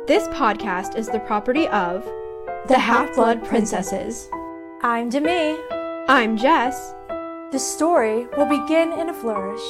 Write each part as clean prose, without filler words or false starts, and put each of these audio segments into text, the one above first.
This podcast is the property of the Half-Blood Princesses. I'm Demi. I'm Jess. The story will begin in a flourish.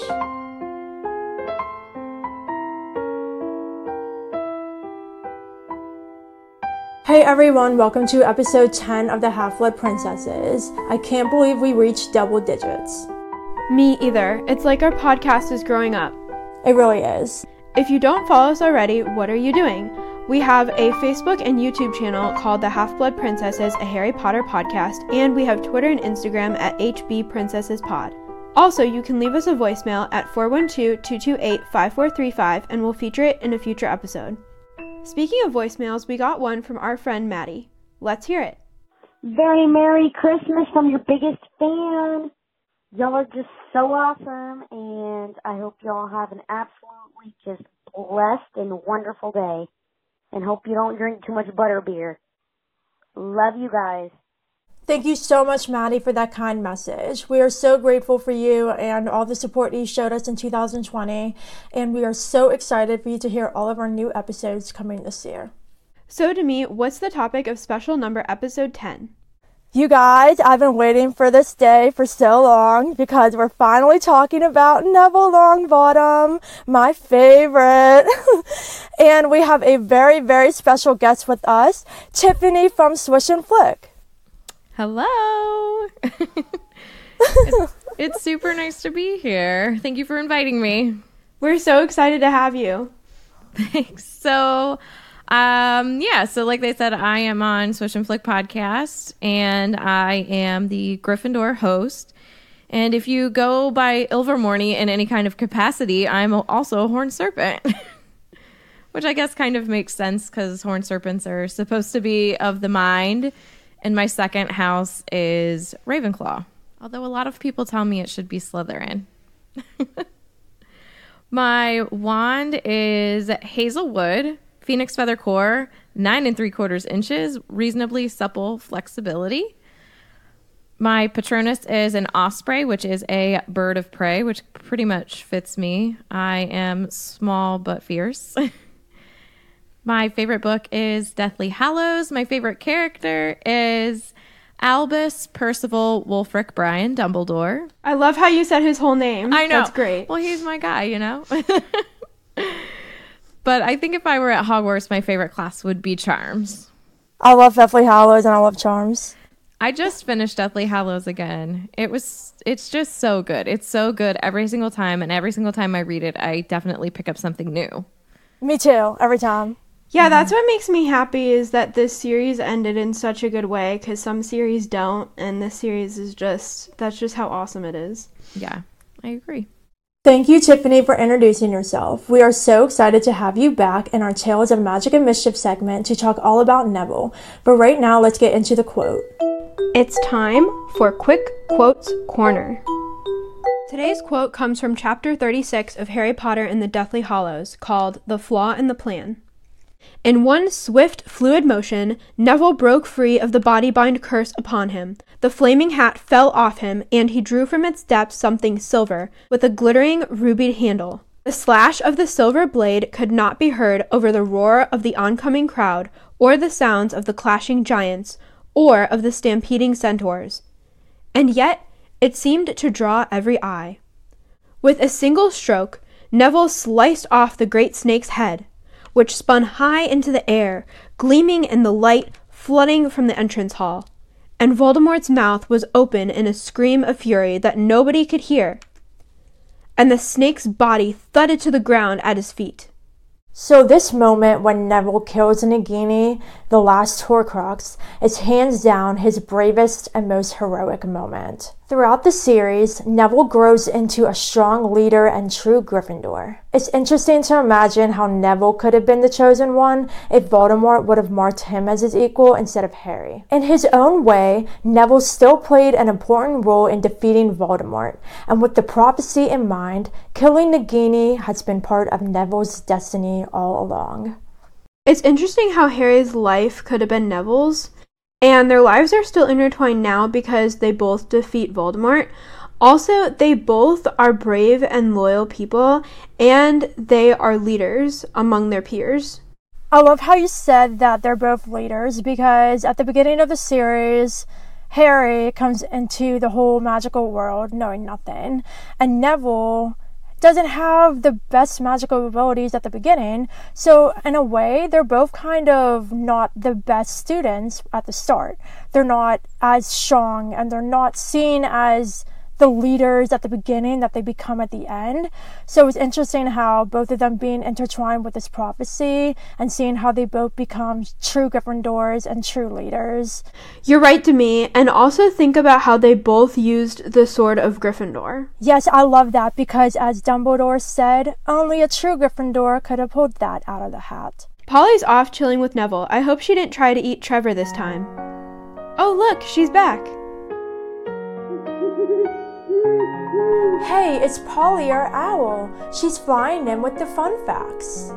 Hey everyone, welcome to episode 10 of the Half-Blood Princesses. I can't believe we reached double digits. Me either. It's like our podcast is growing up. It really is. If you don't follow us already, what are you doing? We have a Facebook and YouTube channel called the Half-Blood Princesses, a Harry Potter podcast, and we have Twitter and Instagram at HBPrincessesPod. Also, you can leave us a voicemail at 412-228-5435 and we'll feature it in a future episode. Speaking of voicemails, we got one from our friend Maddie. Let's hear it. Very Merry Christmas from your biggest fan. Y'all are just so awesome, and I hope y'all have an absolutely just blessed and wonderful day. And hope you don't drink too much butterbeer. Love you guys. Thank you so much, Maddie, for that kind message. We are so grateful for you and all the support you showed us in 2020, and we are so excited for you to hear all of our new episodes coming this year. So, Demi, what's the topic of special number episode 10? You guys, I've been waiting for this day for so long because we're finally talking about Neville Longbottom, my favorite. And we have a very, very special guest with us, Tiffany from Swish and Flick. Hello. It's super nice to be here. Thank you for inviting me. We're so excited to have you. Thanks. So like they said, I am on Swish and Flick podcast, and I am the Gryffindor host. And if you go by Ilvermorny in any kind of capacity, I'm also a horned serpent, which I guess kind of makes sense because horned serpents are supposed to be of the mind. And my second house is Ravenclaw, although a lot of people tell me it should be Slytherin. My wand is Hazelwood, Phoenix Feather Core, 9 3/4 inches, reasonably supple flexibility. My Patronus is an osprey, which is a bird of prey, which pretty much fits me. I am small but fierce. My favorite book is Deathly Hallows. My favorite character is Albus Percival Wulfric Brian Dumbledore. I love how you said his whole name. I know. That's great. Well, he's my guy, you know? But I think if I were at Hogwarts, my favorite class would be Charms. I love Deathly Hallows and I love Charms. I just finished Deathly Hallows again. It's just so good. It's so good every single time, and every single time I read it, I definitely pick up something new. Me too, every time. Yeah, that's what makes me happy is that this series ended in such a good way, because some series don't, and this series is that's just how awesome it is. Yeah, I agree. Thank you, Tiffany, for introducing yourself. We are so excited to have you back in our Tales of Magic and Mischief segment to talk all about Neville. But right now, let's get into the quote. It's time for Quick Quotes Corner. Today's quote comes from Chapter 36 of Harry Potter and the Deathly Hallows, called The Flaw in the Plan. In one swift, fluid motion, Neville broke free of the body-bind curse upon him. The flaming hat fell off him, and he drew from its depths something silver, with a glittering rubied handle. The slash of the silver blade could not be heard over the roar of the oncoming crowd, or the sounds of the clashing giants, or of the stampeding centaurs. And yet, it seemed to draw every eye. With a single stroke, Neville sliced off the great snake's head, which spun high into the air, gleaming in the light flooding from the entrance hall. And Voldemort's mouth was open in a scream of fury that nobody could hear. And the snake's body thudded to the ground at his feet. So this moment when Neville kills Nagini, the last Horcrux, is hands down his bravest and most heroic moment. Throughout the series, Neville grows into a strong leader and true Gryffindor. It's interesting to imagine how Neville could have been the chosen one if Voldemort would have marked him as his equal instead of Harry. In his own way, Neville still played an important role in defeating Voldemort, and with the prophecy in mind, killing Nagini has been part of Neville's destiny all along. It's interesting how Harry's life could have been Neville's, and their lives are still intertwined now because they both defeat Voldemort. Also, they both are brave and loyal people, and they are leaders among their peers. I love how you said that they're both leaders, because at the beginning of the series, Harry comes into the whole magical world knowing nothing, and Neville doesn't have the best magical abilities at the beginning. So in a way, they're both kind of not the best students at the start. They're not as strong, and they're not seen as the leaders at the beginning that they become at the end. So it's interesting how both of them being intertwined with this prophecy and seeing how they both become true Gryffindors and true leaders. You're right, Demi, and also think about how they both used the Sword of Gryffindor. Yes, I love that, because as Dumbledore said, only a true Gryffindor could have pulled that out of the hat. Polly's off chilling with Neville. I hope she didn't try to eat Trevor this time. Oh, look, she's back. Hey, it's Polly, our owl. She's flying in with the fun facts.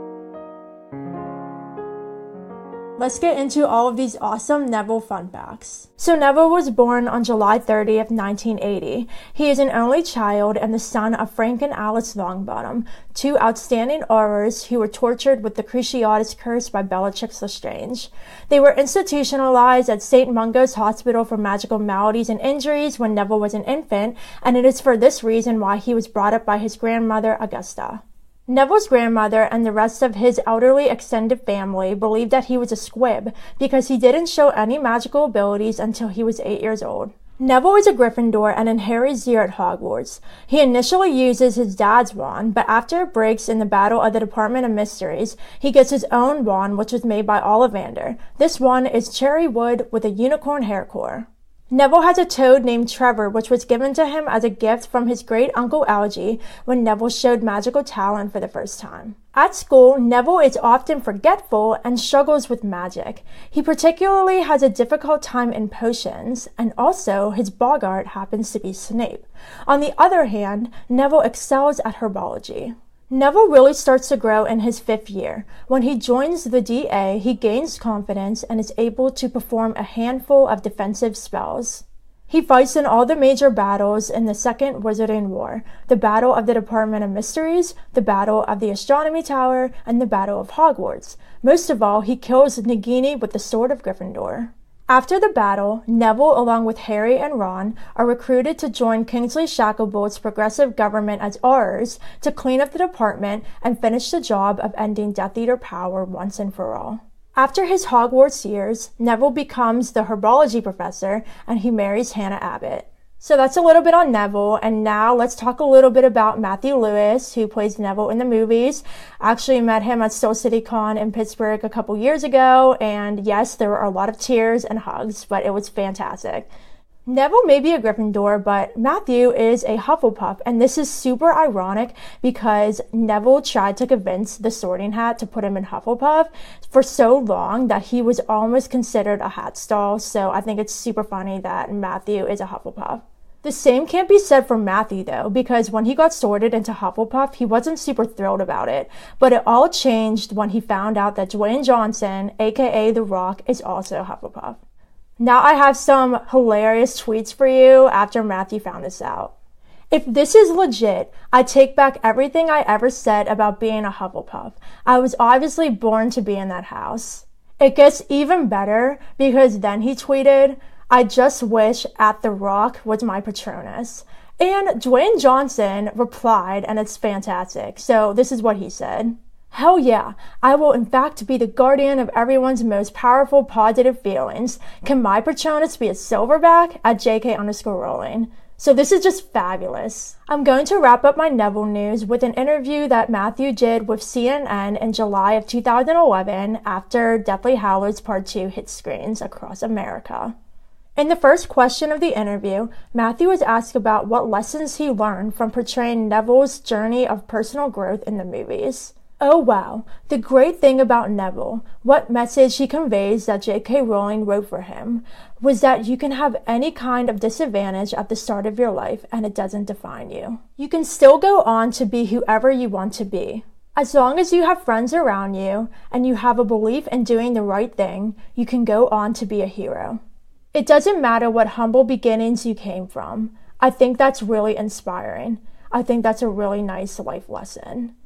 Let's get into all of these awesome Neville fun facts. So Neville was born on July 30th, 1980. He is an only child and the son of Frank and Alice Longbottom, two outstanding Aurors who were tortured with the Cruciatus Curse by Bellatrix Lestrange. They were institutionalized at St. Mungo's Hospital for Magical Maladies and Injuries when Neville was an infant, and it is for this reason why he was brought up by his grandmother, Augusta. Neville's grandmother and the rest of his elderly extended family believed that he was a squib because he didn't show any magical abilities until he was 8 years old. Neville is a Gryffindor and in Harry's year at Hogwarts. He initially uses his dad's wand, but after it breaks in the Battle of the Department of Mysteries, he gets his own wand, which was made by Ollivander. This wand is cherry wood with a unicorn hair core. Neville has a toad named Trevor, which was given to him as a gift from his great-uncle Algy when Neville showed magical talent for the first time. At school, Neville is often forgetful and struggles with magic. He particularly has a difficult time in potions, and also his boggart happens to be Snape. On the other hand, Neville excels at herbology. Neville really starts to grow in his 5th year. When he joins the DA, he gains confidence and is able to perform a handful of defensive spells. He fights in all the major battles in the Second Wizarding War, the Battle of the Department of Mysteries, the Battle of the Astronomy Tower, and the Battle of Hogwarts. Most of all, he kills Nagini with the Sword of Gryffindor. After the battle, Neville, along with Harry and Ron, are recruited to join Kingsley Shacklebolt's progressive government as Aurors to clean up the department and finish the job of ending Death Eater power once and for all. After his Hogwarts years, Neville becomes the herbology professor and he marries Hannah Abbott. So that's a little bit on Neville, and now let's talk a little bit about Matthew Lewis, who plays Neville in the movies. I actually met him at Soul City Con in Pittsburgh a couple years ago, and yes, there were a lot of tears and hugs, but it was fantastic. Neville may be a Gryffindor, but Matthew is a Hufflepuff, and this is super ironic because Neville tried to convince the Sorting Hat to put him in Hufflepuff for so long that he was almost considered a hat stall, so I think it's super funny that Matthew is a Hufflepuff. The same can't be said for Matthew, though, because when he got sorted into Hufflepuff, he wasn't super thrilled about it, but it all changed when he found out that Dwayne Johnson, aka The Rock, is also Hufflepuff. Now I have some hilarious tweets for you after Matthew found this out. If this is legit, I take back everything I ever said about being a Hufflepuff. I was obviously born to be in that house. It gets even better because then he tweeted, I just wish at The Rock was my Patronus. And Dwayne Johnson replied, and it's fantastic. So this is what he said. Hell yeah, I will in fact be the guardian of everyone's most powerful positive feelings. Can my Patronus be a silverback? At JK_Rowling. So this is just fabulous. I'm going to wrap up my Neville news with an interview that Matthew did with CNN in July of 2011 after Deathly Hallows Part 2 hit screens across America. In the first question of the interview, Matthew was asked about what lessons he learned from portraying Neville's journey of personal growth in the movies. Oh wow, the great thing about Neville, what message he conveys that J.K. Rowling wrote for him, was that you can have any kind of disadvantage at the start of your life and it doesn't define you. You can still go on to be whoever you want to be. As long as you have friends around you and you have a belief in doing the right thing, you can go on to be a hero. It doesn't matter what humble beginnings you came from. I think that's really inspiring. I think that's a really nice life lesson.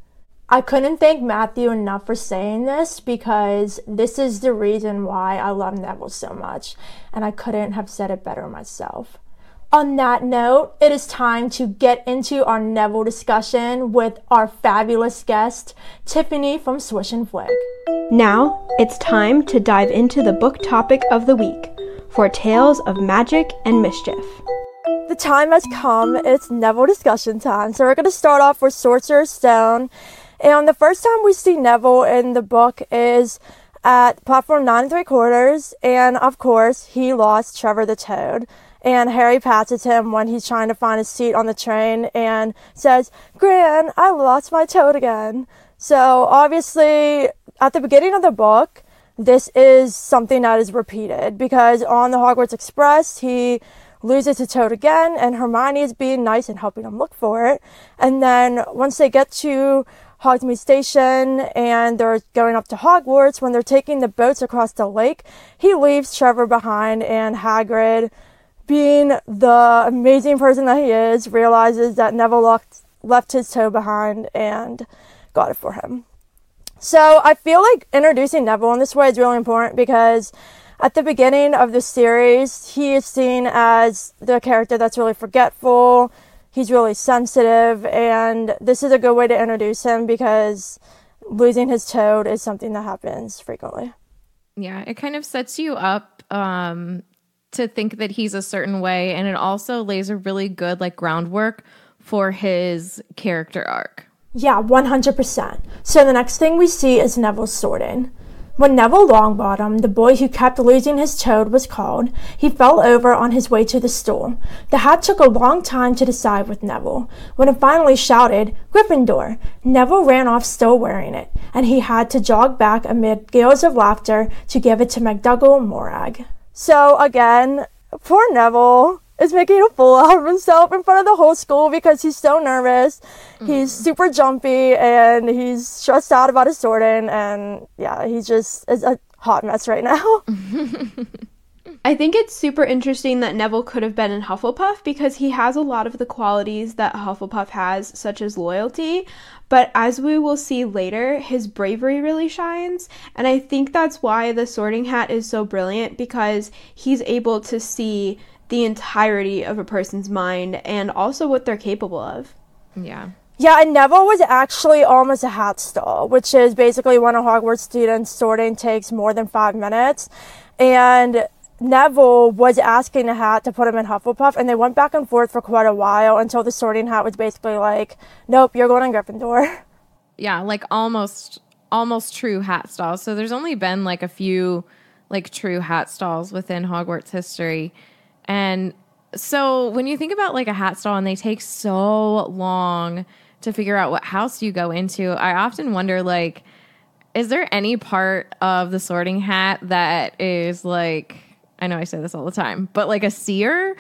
I couldn't thank Matthew enough for saying this because this is the reason why I love Neville so much, and I couldn't have said it better myself. On that note, it is time to get into our Neville discussion with our fabulous guest, Tiffany from Swish and Flick. Now, it's time to dive into the book topic of the week for Tales of Magic and Mischief. The time has come. It's Neville discussion time. So we're going to start off with Sorcerer's Stone. And the first time we see Neville in the book is at platform 9 3/4. And of course, he lost Trevor the Toad. And Harry passes him when he's trying to find a seat on the train and says, "Gran, I lost my toad again." So obviously, at the beginning of the book, this is something that is repeated because on the Hogwarts Express, he loses his toad again, and Hermione is being nice and helping him look for it. And then once they get to Hogsmeade Station and they're going up to Hogwarts, when they're taking the boats across the lake, he leaves Trevor behind, and Hagrid, being the amazing person that he is, realizes that Neville left his toad behind and got it for him. So I feel like introducing Neville in this way is really important because at the beginning of the series, he is seen as the character that's really forgetful. He's really sensitive, and this is a good way to introduce him because losing his toad is something that happens frequently. Yeah, it kind of sets you up to think that he's a certain way, and it also lays a really good groundwork for his character arc. Yeah, 100%. So the next thing we see is Neville's sorting. When Neville Longbottom, the boy who kept losing his toad, was called, he fell over on his way to the stool. The hat took a long time to decide with Neville. When it finally shouted, "Gryffindor," Neville ran off still wearing it, and he had to jog back amid gales of laughter to give it to McDougal and Morag. So again, poor Neville is making a fool out of himself in front of the whole school because he's so nervous. He's super jumpy and he's stressed out about his sorting, and yeah, he just is a hot mess right now. I think it's super interesting that Neville could have been in Hufflepuff because he has a lot of the qualities that Hufflepuff has, such as loyalty. But as we will see later, his bravery really shines. And I think that's why the Sorting Hat is so brilliant, because he's able to see the entirety of a person's mind and also what they're capable of. Yeah. Yeah, and Neville was actually almost a hat stall, which is basically when a Hogwarts student's sorting takes more than 5 minutes. And Neville was asking the hat to put him in Hufflepuff, and they went back and forth for quite a while until the Sorting Hat was basically like, "Nope, you're going in Gryffindor." Yeah, almost true hat stalls. So there's only been a few true hat stalls within Hogwarts history. And so when you think about a hat stall and they take so long to figure out what house you go into, I often wonder is there any part of the Sorting Hat that is I know I say this all the time, but a seer,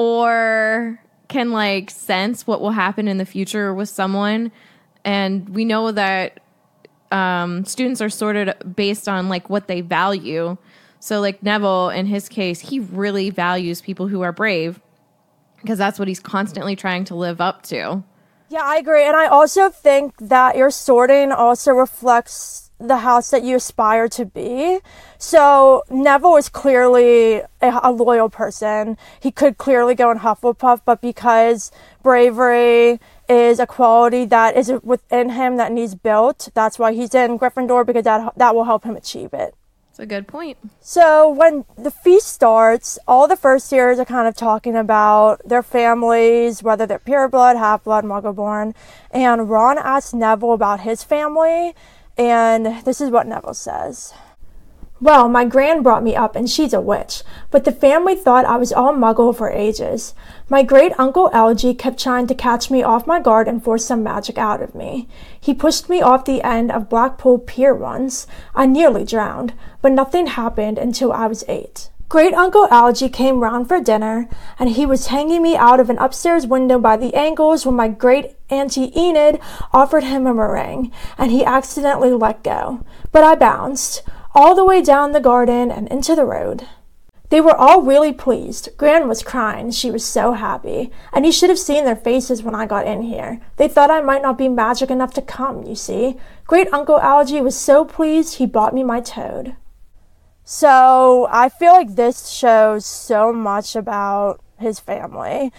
or can sense what will happen in the future with someone? And we know that students are sorted based on what they value. So Neville, in his case, he really values people who are brave because that's what he's constantly trying to live up to. Yeah, I agree. And I also think that your sorting also reflects the house that you aspire to be. So Neville is clearly a loyal person. He could clearly go in Hufflepuff, but because bravery is a quality that is within him that needs built, that's why he's in Gryffindor, because that will help him achieve it. That's a good point. So when the feast starts, all the first years are kind of talking about their families, whether they're pureblood, half-blood, muggle-born. And Ron asks Neville about his family, and this is what Neville says. "Well, my gran brought me up, and she's a witch, but the family thought I was all muggle for ages. My great-uncle Algie kept trying to catch me off my guard and force some magic out of me. He pushed me off the end of Blackpool Pier once. I nearly drowned, but nothing happened until I was 8. Great-uncle Algie came round for dinner, and he was hanging me out of an upstairs window by the ankles when my great-auntie Enid offered him a meringue, and he accidentally let go. But I bounced all the way down the garden and into the road." They were all really pleased. Gran was crying. She was so happy. And you should have seen their faces when I got in here. They thought I might not be magic enough to come, you see. Great Uncle Algy was so pleased he bought me my toad. So I feel like this shows so much about his family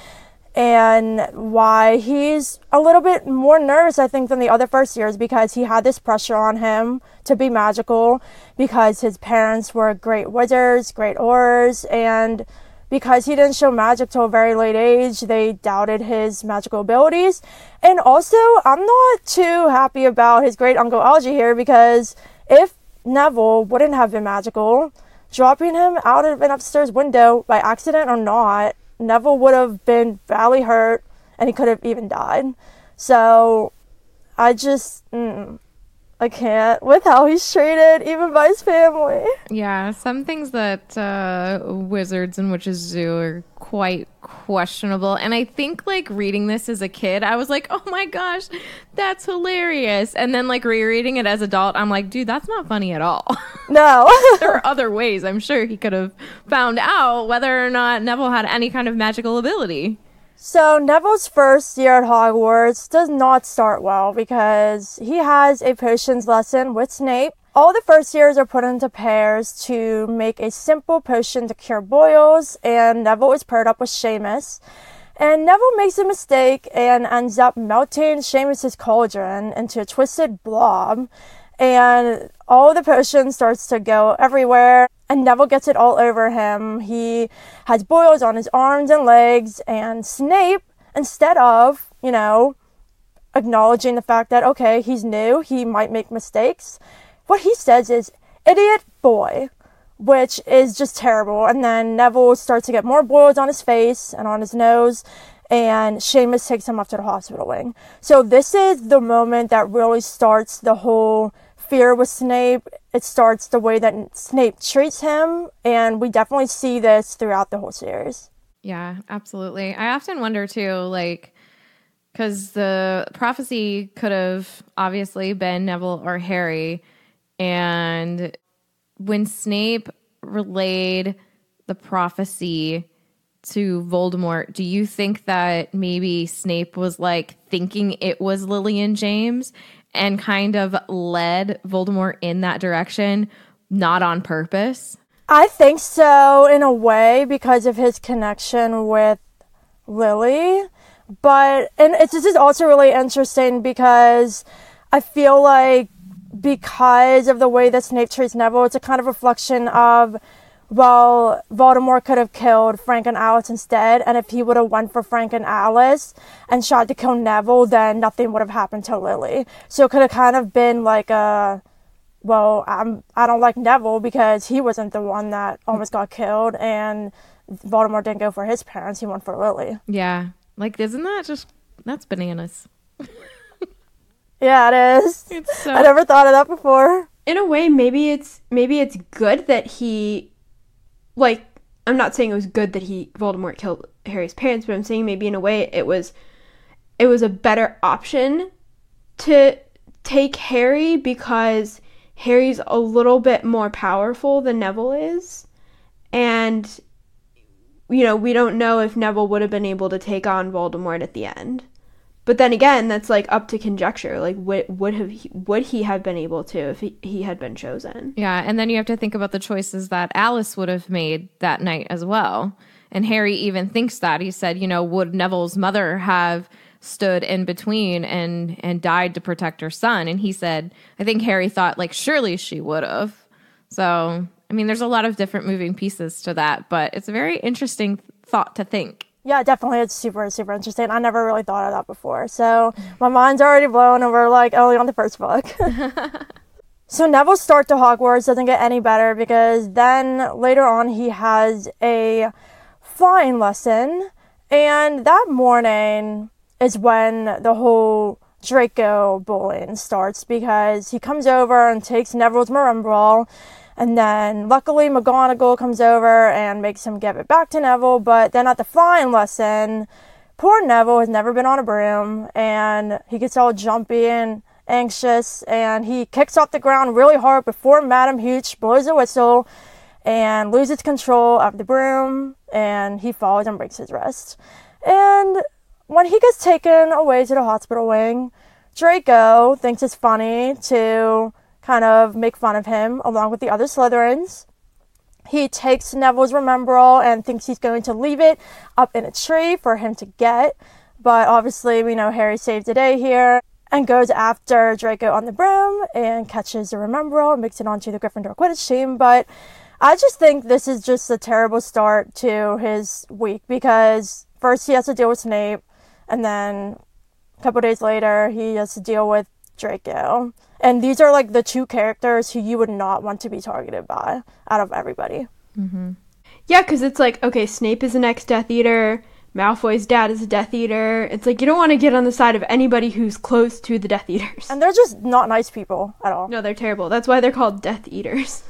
and why he's a little bit more nervous, I think, than the other first years, because he had this pressure on him to be magical, because his parents were great wizards, great aurors, and because he didn't show magic till a very late age, they doubted his magical abilities. And also, I'm not too happy about his great Uncle Algy here, because if Neville wouldn't have been magical, dropping him out of an upstairs window by accident or not, Neville would have been badly hurt and he could have even died. So I just I can't with how he's treated even by his family. Yeah, some things that wizards and witches do are quite questionable. And I think like reading this as a kid, I was like, oh my gosh, that's hilarious. And then like rereading it as adult, I'm like, dude, that's not funny at all. No. There are other ways I'm sure he could have found out whether or not Neville had any kind of magical ability. So Neville's first year at Hogwarts does not start well because he has a potions lesson with Snape. All the first years are put into pairs to make a simple potion to cure boils, and Neville is paired up with Seamus. And Neville makes a mistake and ends up melting Seamus's cauldron into a twisted blob, and all the potion starts to go everywhere. And Neville gets it all over him. He has boils on his arms and legs. And Snape, instead of, acknowledging the fact that, okay, he's new, he might make mistakes, what he says is, idiot boy, which is just terrible. And then Neville starts to get more boils on his face and on his nose. And Seamus takes him up to the hospital wing. So this is the moment that really starts the whole fear with Snape. It starts the way that Snape treats him, and we definitely see this throughout the whole series. Yeah, absolutely. I often wonder too, like, because the prophecy could have obviously been Neville or Harry, and when Snape relayed the prophecy to Voldemort, do you think that maybe Snape was like thinking it was Lily and James and kind of led Voldemort in that direction, not on purpose? I think so, in a way, because of his connection with Lily. And this is also really interesting because I feel like because of the way that Snape treats Neville, it's a kind of reflection of, well, Voldemort could have killed Frank and Alice instead, and if he would have went for Frank and Alice and tried to kill Neville, then nothing would have happened to Lily. So it could have kind of been like I don't like Neville because he wasn't the one that almost got killed, and Voldemort didn't go for his parents, he went for Lily. Yeah. Like, isn't that that's bananas. Yeah, it is. I never thought of that before. In a way, maybe it's good that he, like, I'm not saying it was good that Voldemort killed Harry's parents, but I'm saying maybe in a way it was a better option to take Harry because Harry's a little bit more powerful than Neville is. And, we don't know if Neville would have been able to take on Voldemort at the end. But then again, that's like up to conjecture. Like, would he have been able to if he had been chosen? Yeah, and then you have to think about the choices that Alice would have made that night as well. And Harry even thinks that. He said, would Neville's mother have stood in between and died to protect her son? And he said, I think Harry thought, like, surely she would have. So, I mean, there's a lot of different moving pieces to that, but it's a very interesting thought to think. Yeah, definitely. It's super, super interesting. I never really thought of that before. So my mind's already blown and we're like only on the first book. So Neville's start to Hogwarts doesn't get any better because then later on he has a flying lesson. And that morning is when the whole Draco bullying starts because he comes over and takes Neville's Marimba. And then, luckily, McGonagall comes over and makes him give it back to Neville. But then at the flying lesson, poor Neville has never been on a broom. And he gets all jumpy and anxious. And he kicks off the ground really hard before Madame Hooch blows a whistle. and loses control of the broom, and he falls and breaks his wrist. And when he gets taken away to the hospital wing, Draco thinks it's funny to kind of make fun of him along with the other Slytherins. He takes Neville's Remembrall and thinks he's going to leave it up in a tree for him to get. But obviously, we know Harry saves the day here and goes after Draco on the broom and catches the Remembrall and makes it onto the Gryffindor Quidditch team. But I just think this is just a terrible start to his week, because first he has to deal with Snape, and then a couple days later he has to deal with Draco. And these are like the two characters who you would not want to be targeted by out of everybody. Mm-hmm. Yeah, because it's like, okay, Snape is the next Death Eater, Malfoy's dad is a Death Eater. It's like you don't want to get on the side of anody who's close to the Death Eaters. And they're just not nice people at all. No, they're terrible. That's why they're called Death Eaters.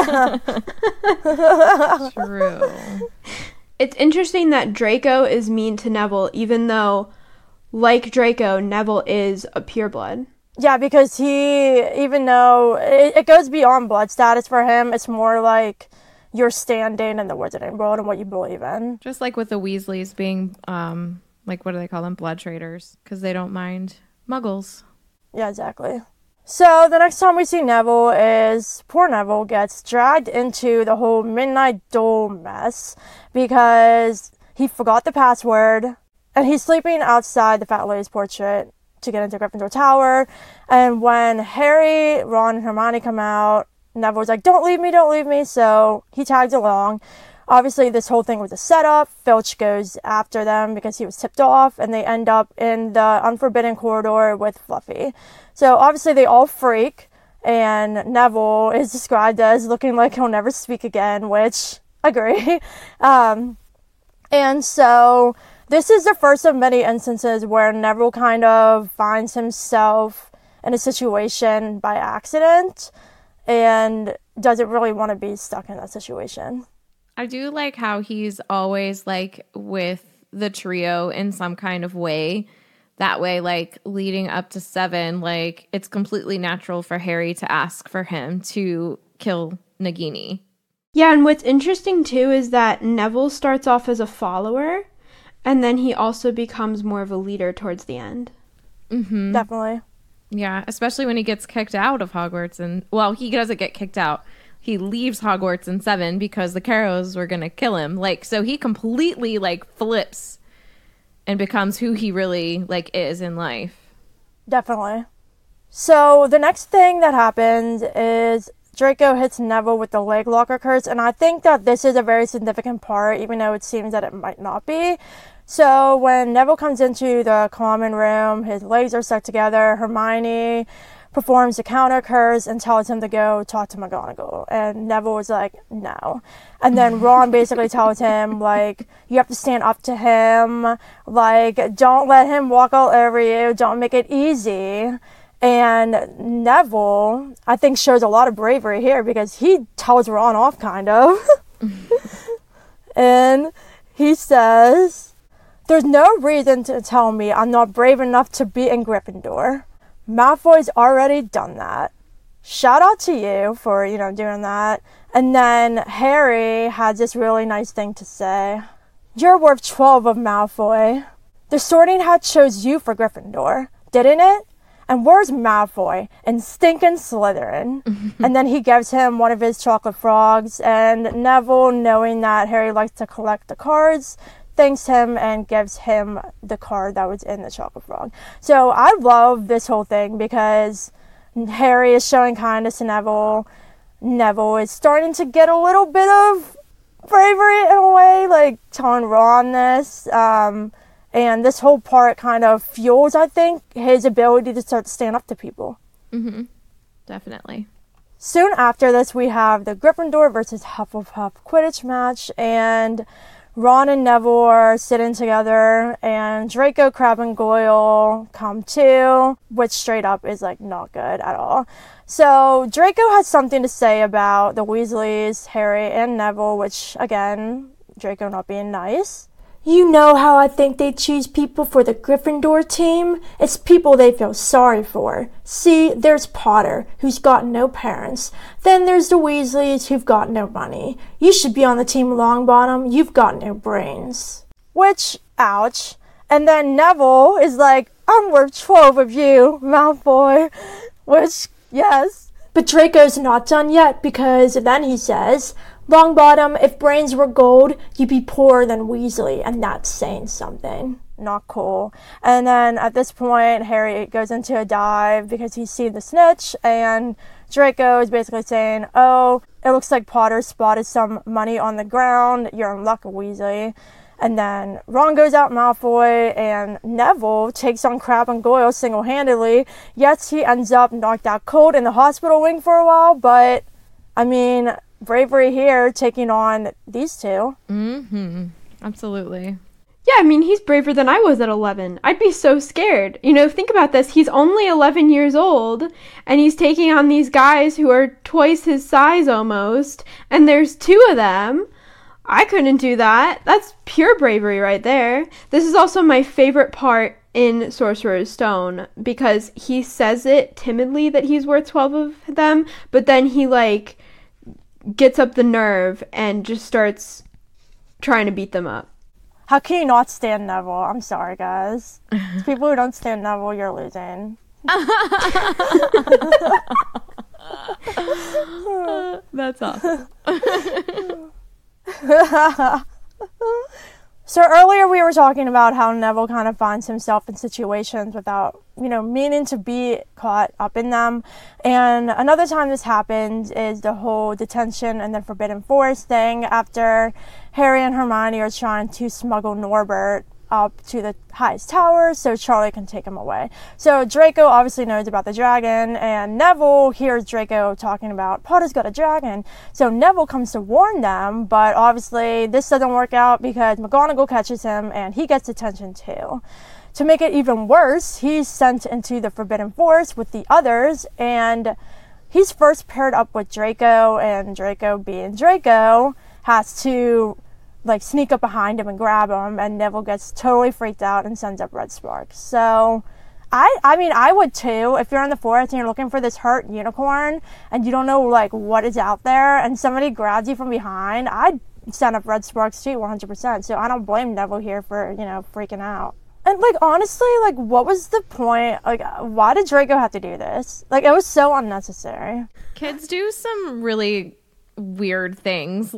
True. It's interesting that Draco is mean to Neville, even though, like Draco, Neville is a pureblood. Yeah, because he, even though it goes beyond blood status for him, it's more like your standing in the wizarding world and what you believe in. Just like with the Weasleys being, like, what do they call them? Blood traders, because they don't mind muggles. Yeah, exactly. So the next time we see Neville is poor Neville gets dragged into the whole Midnight Duel mess because he forgot the password and he's sleeping outside the Fat Lady's portrait to get into Gryffindor Tower. And when Harry, Ron, and Hermione come out, Neville's like, don't leave me, so he tags along. Obviously, this whole thing was a setup. Filch goes after them because he was tipped off, and they end up in the Unforbidden Corridor with Fluffy. So obviously, they all freak, and Neville is described as looking like he'll never speak again, which, agree. And so this is the first of many instances where Neville kind of finds himself in a situation by accident and doesn't really want to be stuck in that situation. I do like how he's always like with the trio in some kind of way. That way, like leading up to 7, like it's completely natural for Harry to ask for him to kill Nagini. Yeah, and what's interesting too is that Neville starts off as a follower, and then he also becomes more of a leader towards the end. Mm-hmm. Definitely. Yeah, especially when he gets kicked out of Hogwarts. And, well, he doesn't get kicked out. He leaves Hogwarts in 7 because the Carrows were going to kill him. Like, so he completely, like, flips and becomes who he really, like, is in life. Definitely. So the next thing that happens is Draco hits Neville with the leg locker curse, and I think that this is a very significant part, even though it seems that it might not be. So when Neville comes into the common room, his legs are stuck together. Hermione performs the counter curse and tells him to go talk to McGonagall. And Neville was like, no. And then Ron basically tells him, like, you have to stand up to him. Like, don't let him walk all over you. Don't make it easy. And Neville, I think, shows a lot of bravery here because he tells Ron off, kind of. And he says, there's no reason to tell me I'm not brave enough to be in Gryffindor. Malfoy's already done that. Shout out to you for, doing that. And then Harry had this really nice thing to say. You're worth 12 of Malfoy. The Sorting Hat chose you for Gryffindor, didn't it? And where's Malfoy and stinking Slytherin? And then he gives him one of his chocolate frogs, and Neville, knowing that Harry likes to collect the cards, thanks him and gives him the card that was in the chocolate frog. So I love this whole thing because Harry is showing kindness to Neville. Neville is starting to get a little bit of bravery in a way, like telling Ron this. And this whole part kind of fuels, I think, his ability to start to stand up to people. Mm-hmm. Definitely. Soon after this, we have the Gryffindor versus Hufflepuff Quidditch match, and Ron and Neville are sitting together, and Draco, Crabbe, and Goyle come too, which straight up is, like, not good at all. So Draco has something to say about the Weasleys, Harry, and Neville, which, again, Draco not being nice. You know how I think they choose people for the Gryffindor team? It's people they feel sorry for. See, there's Potter, who's got no parents. Then there's the Weasleys, who've got no money. You should be on the team Longbottom. You've got no brains. Which, ouch. And then Neville is like, I'm worth 12 of you, Malfoy. Which, yes. But Draco's not done yet, because then he says, Longbottom, if brains were gold, you'd be poorer than Weasley, and that's saying something. Not cool. And then at this point, Harry goes into a dive because he's seen the snitch, and Draco is basically saying, oh, it looks like Potter spotted some money on the ground. You're in luck, Weasley. And then Ron goes out Malfoy, and Neville takes on Crabbe and Goyle single-handedly. Yes, he ends up knocked out cold in the hospital wing for a while, but, I mean, bravery here taking on these two. Absolutely. Yeah, I mean, he's braver than I was at 11. I'd be so scared. You know, think about this. He's only 11 years old, and he's taking on these guys who are twice his size almost, and there's two of them. I couldn't do that. That's pure bravery right there. This is also my favorite part in Sorcerer's Stone, because he says it timidly that he's worth 12 of them, but then he, like, gets up the nerve and just starts trying to beat them up. How can you not stand Neville? I'm sorry, guys. People who don't stand Neville, you're losing. That's awesome. So earlier we were talking about how Neville kind of finds himself in situations without, meaning to be caught up in them. And another time this happens is the whole detention and the Forbidden Forest thing after Harry and Hermione are trying to smuggle Norbert up to the highest tower so Charlie can take him away. So Draco obviously knows about the dragon, and Neville hears Draco talking about Potter's got a dragon. So Neville comes to warn them, but obviously this doesn't work out because McGonagall catches him and he gets detention too. To make it even worse, he's sent into the Forbidden Forest with the others, and he's first paired up with Draco, and Draco, being Draco, has to sneak up behind him and grab him, and Neville gets totally freaked out and sends up Red Sparks. So I mean I would too. If you're in the forest and you're looking for this hurt unicorn and you don't know what is out there and somebody grabs you from behind, I'd send up Red Sparks too, 100%. So I don't blame Neville here for freaking out. And honestly, what was the point? Why did Draco have to do this? It was so unnecessary. Kids do some really weird things.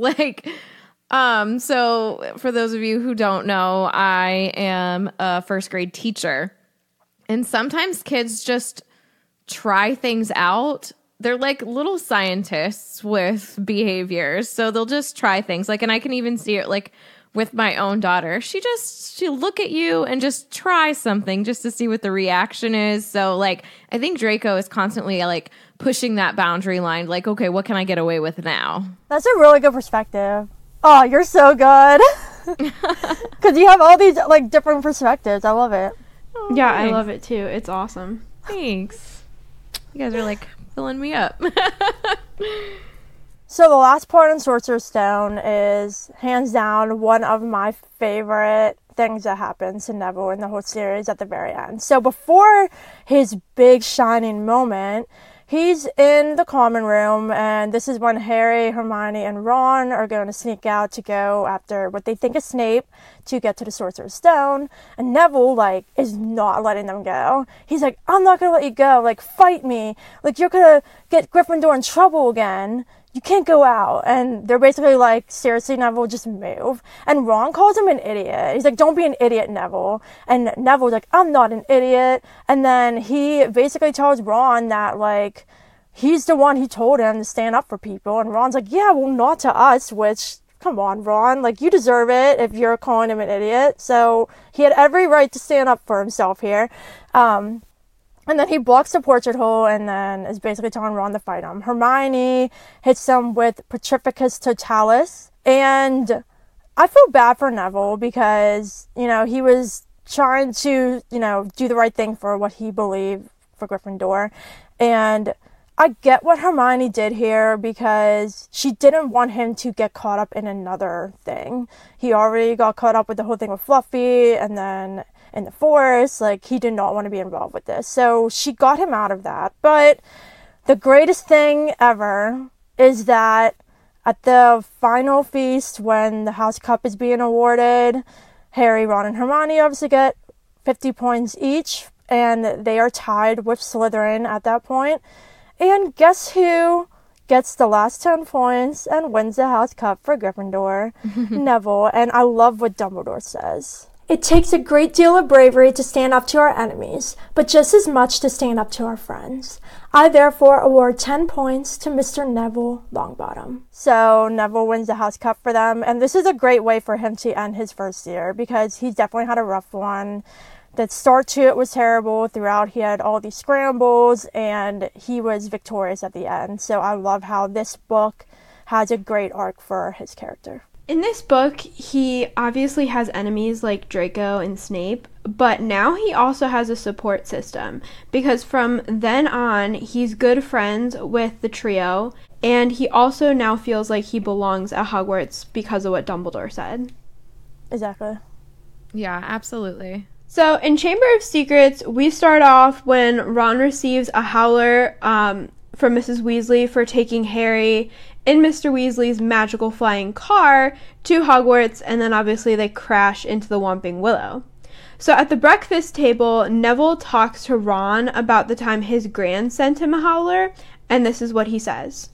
So for those of you who don't know, I am a first grade teacher, and sometimes kids just try things out. They're like little scientists with behaviors. So they'll just try things and I can even see it with my own daughter. She'll look at you and just try something just to see what the reaction is. So I think Draco is constantly pushing that boundary line. Okay, what can I get away with now? That's a really good perspective. Oh, you're so good. Because you have all these, different perspectives. I love it. Oh, yeah, thanks. I love it, too. It's awesome. Thanks. You guys are, filling me up. So the last part in Sorcerer's Stone is, hands down, one of my favorite things that happens to Neville in the whole series at the very end. So before his big shining moment, he's in the common room, and this is when Harry, Hermione, and Ron are going to sneak out to go after what they think is Snape to get to the Sorcerer's Stone. And Neville, is not letting them go. He's like, I'm not going to let you go. Fight me. You're going to get Gryffindor in trouble again. You can't go out. And they're basically seriously, Neville, just move. And Ron calls him an idiot. He's like, don't be an idiot, Neville. And Neville's like, I'm not an idiot. And then he basically tells Ron that, he's the one who told him to stand up for people. And Ron's like, yeah, well, not to us, which, come on, Ron. You deserve it if you're calling him an idiot. So he had every right to stand up for himself here. And then he blocks the portrait hole and then is basically telling Ron to fight him. Hermione hits him with Petrificus Totalis. And I feel bad for Neville because, he was trying to, do the right thing for what he believed for Gryffindor. And I get what Hermione did here because she didn't want him to get caught up in another thing. He already got caught up with the whole thing with Fluffy and then in the forest. Like, he did not want to be involved with this. So she got him out of that. But the greatest thing ever is that at the final feast, when the House Cup is being awarded, Harry, Ron, and Hermione obviously get 50 points each, and they are tied with Slytherin at that point. And guess who gets the last 10 points and wins the House Cup for Gryffindor? Neville. And I love what Dumbledore says. It takes a great deal of bravery to stand up to our enemies, but just as much to stand up to our friends. I therefore award 10 points to Mr. Neville Longbottom. So Neville wins the House Cup for them, and this is a great way for him to end his first year because he definitely had a rough one. The start to it was terrible. Throughout, he had all these scrambles, and he was victorious at the end. So I love how this book has a great arc for his character. In this book, he obviously has enemies like Draco and Snape, but now he also has a support system because from then on, he's good friends with the trio, and he also now feels like he belongs at Hogwarts because of what Dumbledore said. Exactly. Yeah, absolutely. So in Chamber of Secrets, we start off when Ron receives a howler from Mrs. Weasley for taking Harry in Mr. Weasley's magical flying car to Hogwarts, and then obviously they crash into the Whomping Willow. So at the breakfast table, Neville talks to Ron about the time his gran sent him a howler, and this is what he says.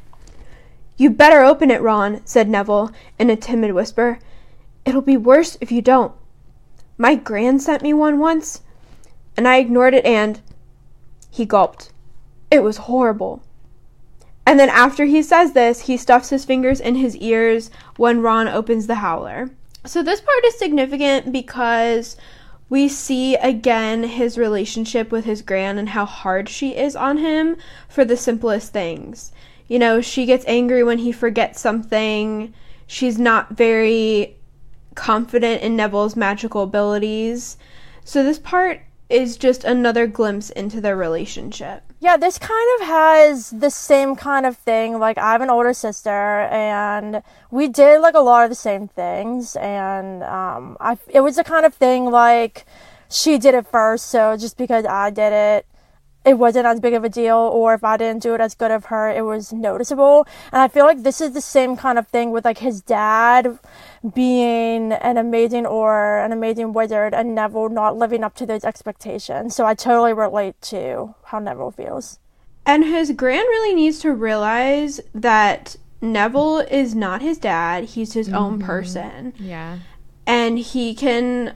"You better open it, Ron," said Neville in a timid whisper. "It'll be worse if you don't. My gran sent me one once, and I ignored it and..." He gulped. "It was horrible." And then after he says this, he stuffs his fingers in his ears when Ron opens the howler. So this part is significant because we see again his relationship with his gran and how hard she is on him for the simplest things. You know, she gets angry when he forgets something. She's not very confident in Neville's magical abilities. So this part is just another glimpse into their relationship. Yeah, this kind of has the same kind of thing. Like, I have an older sister, and we did, like, a lot of the same things, and it was the kind of thing, like, she did it first, so just because I did it, it wasn't as big of a deal, or if I didn't do it as good of her, it was noticeable. And I feel like this is the same kind of thing with, like, his dad being an amazing wizard and Neville not living up to those expectations. So I totally relate to how Neville feels. And his gran really needs to realize that Neville is not his dad. He's his own person. Yeah. And he can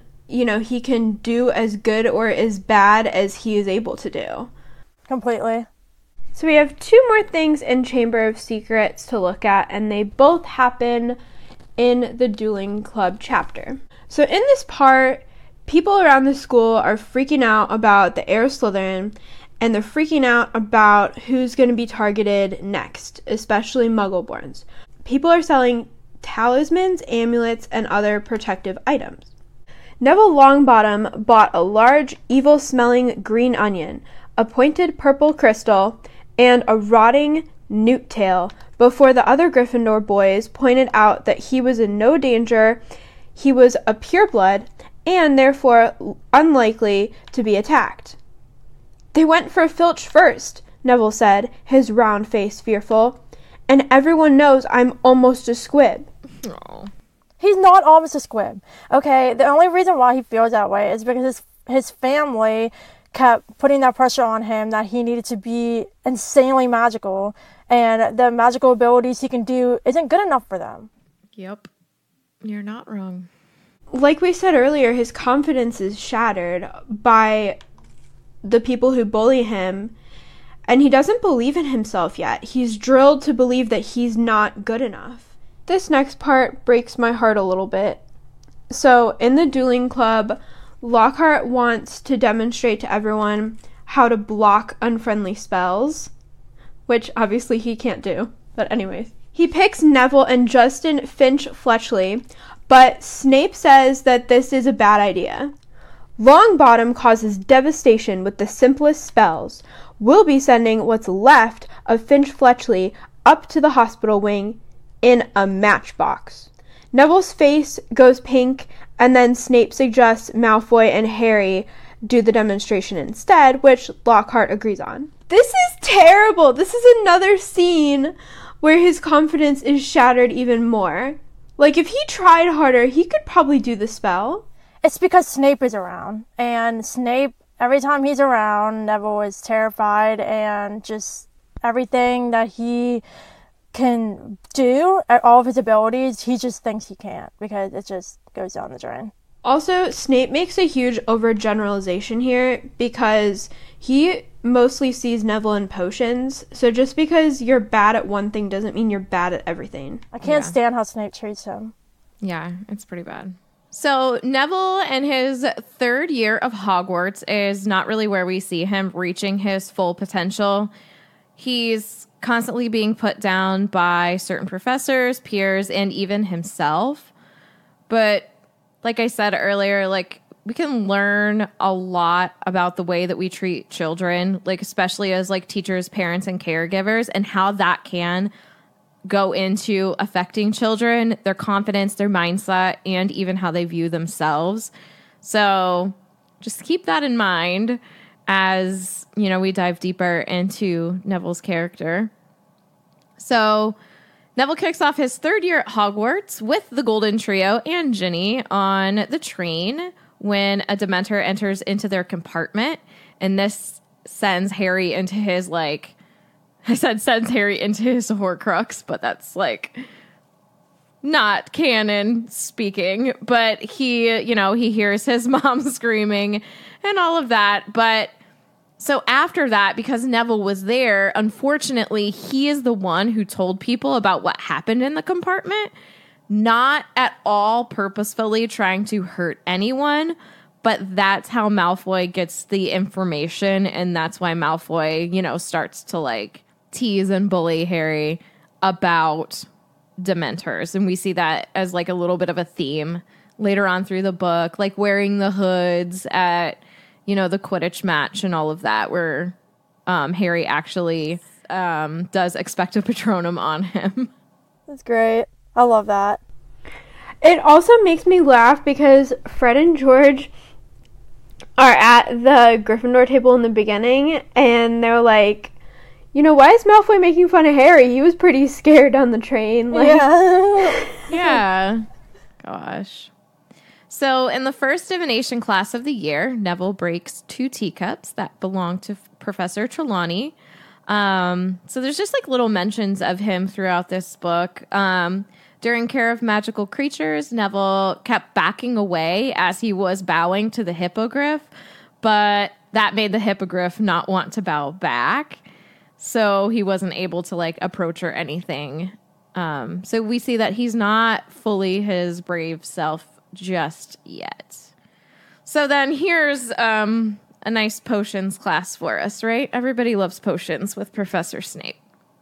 do as good or as bad as he is able to do. Completely. So we have two more things in Chamber of Secrets to look at, and they both happen in the Dueling Club chapter. So in this part, people around the school are freaking out about the Heir Slytherin, and they're freaking out about who's going to be targeted next, especially Muggleborns. People are selling talismans, amulets, and other protective items. Neville Longbottom bought a large, evil-smelling green onion, a pointed purple crystal, and a rotting newt tail before the other Gryffindor boys pointed out that he was in no danger, he was a pureblood, and therefore unlikely to be attacked. "They went for Filch first," Neville said, his round face fearful, "and everyone knows I'm almost a squib." Aww. He's not almost a squib, okay? The only reason why he feels that way is because his family kept putting that pressure on him that he needed to be insanely magical, and the magical abilities he can do isn't good enough for them. Yep. You're not wrong. Like we said earlier, his confidence is shattered by the people who bully him, and he doesn't believe in himself yet. He's drilled to believe that he's not good enough. This next part breaks my heart a little bit. So, in the Dueling Club, Lockhart wants to demonstrate to everyone how to block unfriendly spells, which obviously he can't do, but anyways. He picks Neville and Justin Finch Fletchley, but Snape says that this is a bad idea. Longbottom causes devastation with the simplest spells. will be sending what's left of Finch Fletchley up to the hospital wing in a matchbox. Neville's face goes pink, and then Snape suggests Malfoy and Harry do the demonstration instead, which Lockhart agrees on. This is terrible. This is another scene where his confidence is shattered even more. Like, if he tried harder, he could probably do the spell. It's because Snape is around, and Snape, every time he's around, Neville is terrified, and just everything that he can do, all of his abilities, he just thinks he can't, because it just goes down the drain. Also, Snape makes a huge overgeneralization here because he mostly sees Neville in potions. So just because you're bad at one thing doesn't mean you're bad at everything. I can't stand how Snape treats him. Yeah, it's pretty bad. So Neville in his third year of Hogwarts is not really where we see him reaching his full potential. He's constantly being put down by certain professors, peers, and even himself. But like I said earlier, like, we can learn a lot about the way that we treat children, like, especially as like teachers, parents, and caregivers, and how that can go into affecting children, their confidence, their mindset, and even how they view themselves. So just keep that in mind as, you know, we dive deeper into Neville's character. So Neville kicks off his third year at Hogwarts with the Golden Trio and Ginny on the train when a Dementor enters into their compartment, and this sends Harry into his, like, I said sends Harry into his Horcrux, but that's, like, not canon speaking, but he, you know, he hears his mom screaming and all of that, but so after that, because Neville was there, unfortunately, he is the one who told people about what happened in the compartment, not at all purposefully trying to hurt anyone, but that's how Malfoy gets the information, and that's why Malfoy, you know, starts to, like, tease and bully Harry about Dementors, and we see that as, like, a little bit of a theme later on through the book, like wearing the hoods at, you know, the Quidditch match and all of that, where Harry actually does Expecto Patronum on him. That's great. I love that. It also makes me laugh because Fred and George are at the Gryffindor table in the beginning, and they're like, you know, why is Malfoy making fun of Harry? He was pretty scared on the train. Like, yeah. Gosh. So in the first divination class of the year, Neville breaks 2 teacups that belong to Professor Trelawney. So there's just like little mentions of him throughout this book. During Care of Magical Creatures, Neville kept backing away as he was bowing to the hippogriff, but that made the hippogriff not want to bow back. So he wasn't able to like approach or anything. So we see that he's not fully his brave self just yet. So then here's a nice potions class for us, right? Everybody loves potions with Professor Snape.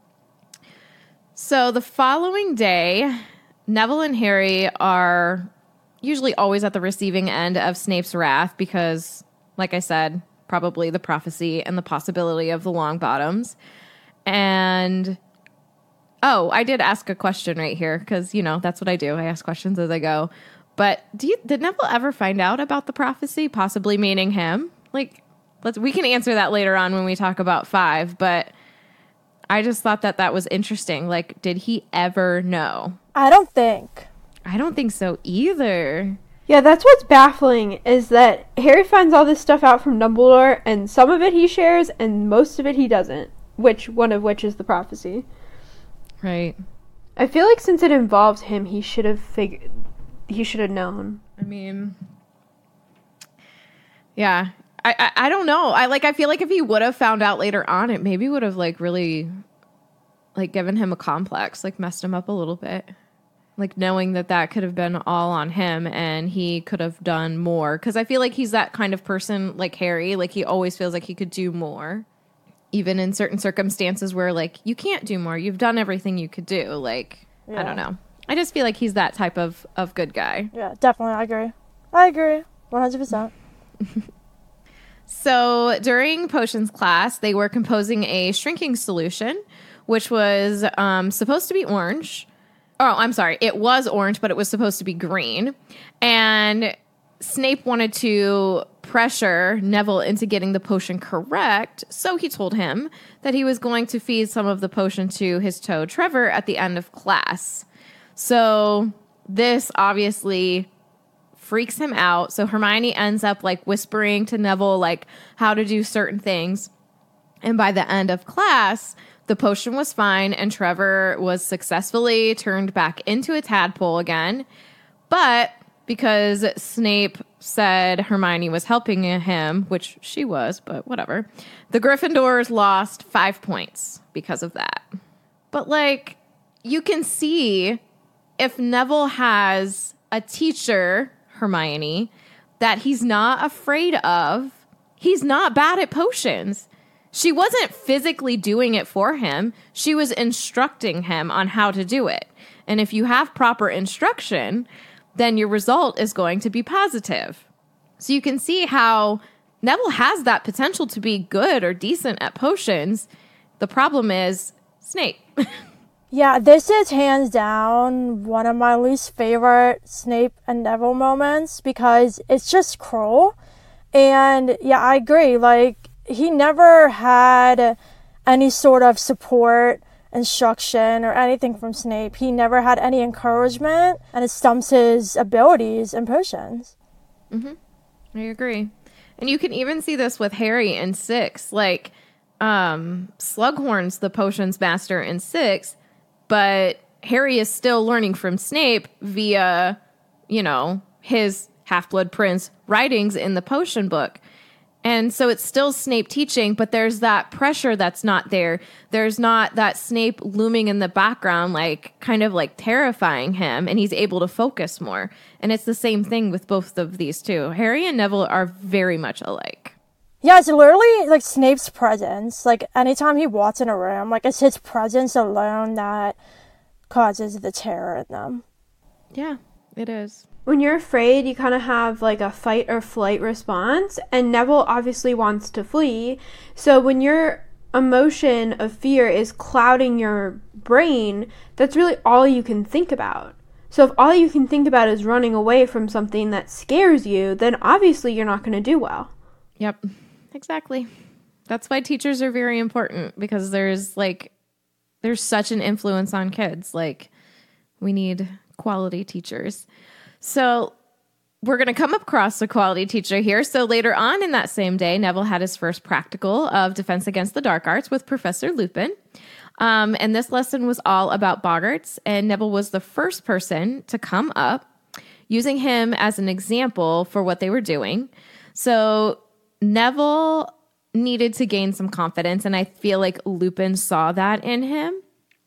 So the following day, Neville and Harry are usually always at the receiving end of Snape's wrath because, like I said, probably the prophecy and the possibility of the Longbottoms. And, oh, I did ask a question right here because, you know, that's what I do. I ask questions as I go. But did Neville ever find out about the prophecy, possibly meaning him? Like, we can answer that later on when we talk about 5, but I just thought that was interesting. Like, did he ever know? I don't think so either. yeah, that's what's baffling, is that Harry finds all this stuff out from Dumbledore, and some of it he shares, and most of it he doesn't. One of which is the prophecy. Right. I feel like since it involves him, he should have known. I mean, yeah. I don't know. I feel like if he would have found out later on, it maybe would have like really like given him a complex, like messed him up a little bit. Like knowing that could have been all on him and he could have done more. Because I feel like he's that kind of person like Harry. Like he always feels like he could do more. Even in certain circumstances where like you can't do more. You've done everything you could do. Like, yeah. I don't know. I just feel like he's that type of good guy. Yeah, definitely. I agree. 100%. So during potions class, they were composing a shrinking solution, which was supposed to be orange. Oh, I'm sorry. It was orange, but it was supposed to be green. And Snape wanted to pressure Neville into getting the potion correct. So he told him that he was going to feed some of the potion to his toad Trevor at the end of class. So this obviously freaks him out. So Hermione ends up like whispering to Neville like how to do certain things. And by the end of class, the potion was fine and Trevor was successfully turned back into a tadpole again. But because Snape said Hermione was helping him, which she was, but whatever, the Gryffindors lost 5 points because of that. But like, you can see if Neville has a teacher, Hermione, that he's not afraid of, he's not bad at potions. She wasn't physically doing it for him. She was instructing him on how to do it. And if you have proper instruction, then your result is going to be positive. So you can see how Neville has that potential to be good or decent at potions. The problem is Snape. Yeah, this is hands down one of my least favorite Snape and Neville moments because it's just cruel. And yeah, I agree. Like, he never had any sort of support, instruction, or anything from Snape. He never had any encouragement, and it stumps his abilities and potions. I agree. And you can even see this with Harry in 6. Like, Slughorn's the potions master in 6, but Harry is still learning from Snape via, you know, his Half-Blood Prince writings in the potion book. And so it's still Snape teaching, but there's that pressure that's not there. There's not that Snape looming in the background, like kind of like terrifying him, and he's able to focus more. And it's the same thing with both of these two. Harry and Neville are very much alike. Yeah, it's literally like Snape's presence. Like, anytime he walks in a room, like, it's his presence alone that causes the terror in them. Yeah, it is. When you're afraid, you kind of have like a fight or flight response, and Neville obviously wants to flee. So when your emotion of fear is clouding your brain, that's really all you can think about. So if all you can think about is running away from something that scares you, then obviously you're not going to do well. Yep, exactly. That's why teachers are very important, because there's such an influence on kids. Like, we need quality teachers. So we're going to come across a quality teacher here. So later on in that same day, Neville had his first practical of Defense Against the Dark Arts with Professor Lupin. And this lesson was all about boggarts. And Neville was the first person to come up, using him as an example for what they were doing. So Neville needed to gain some confidence. And I feel like Lupin saw that in him.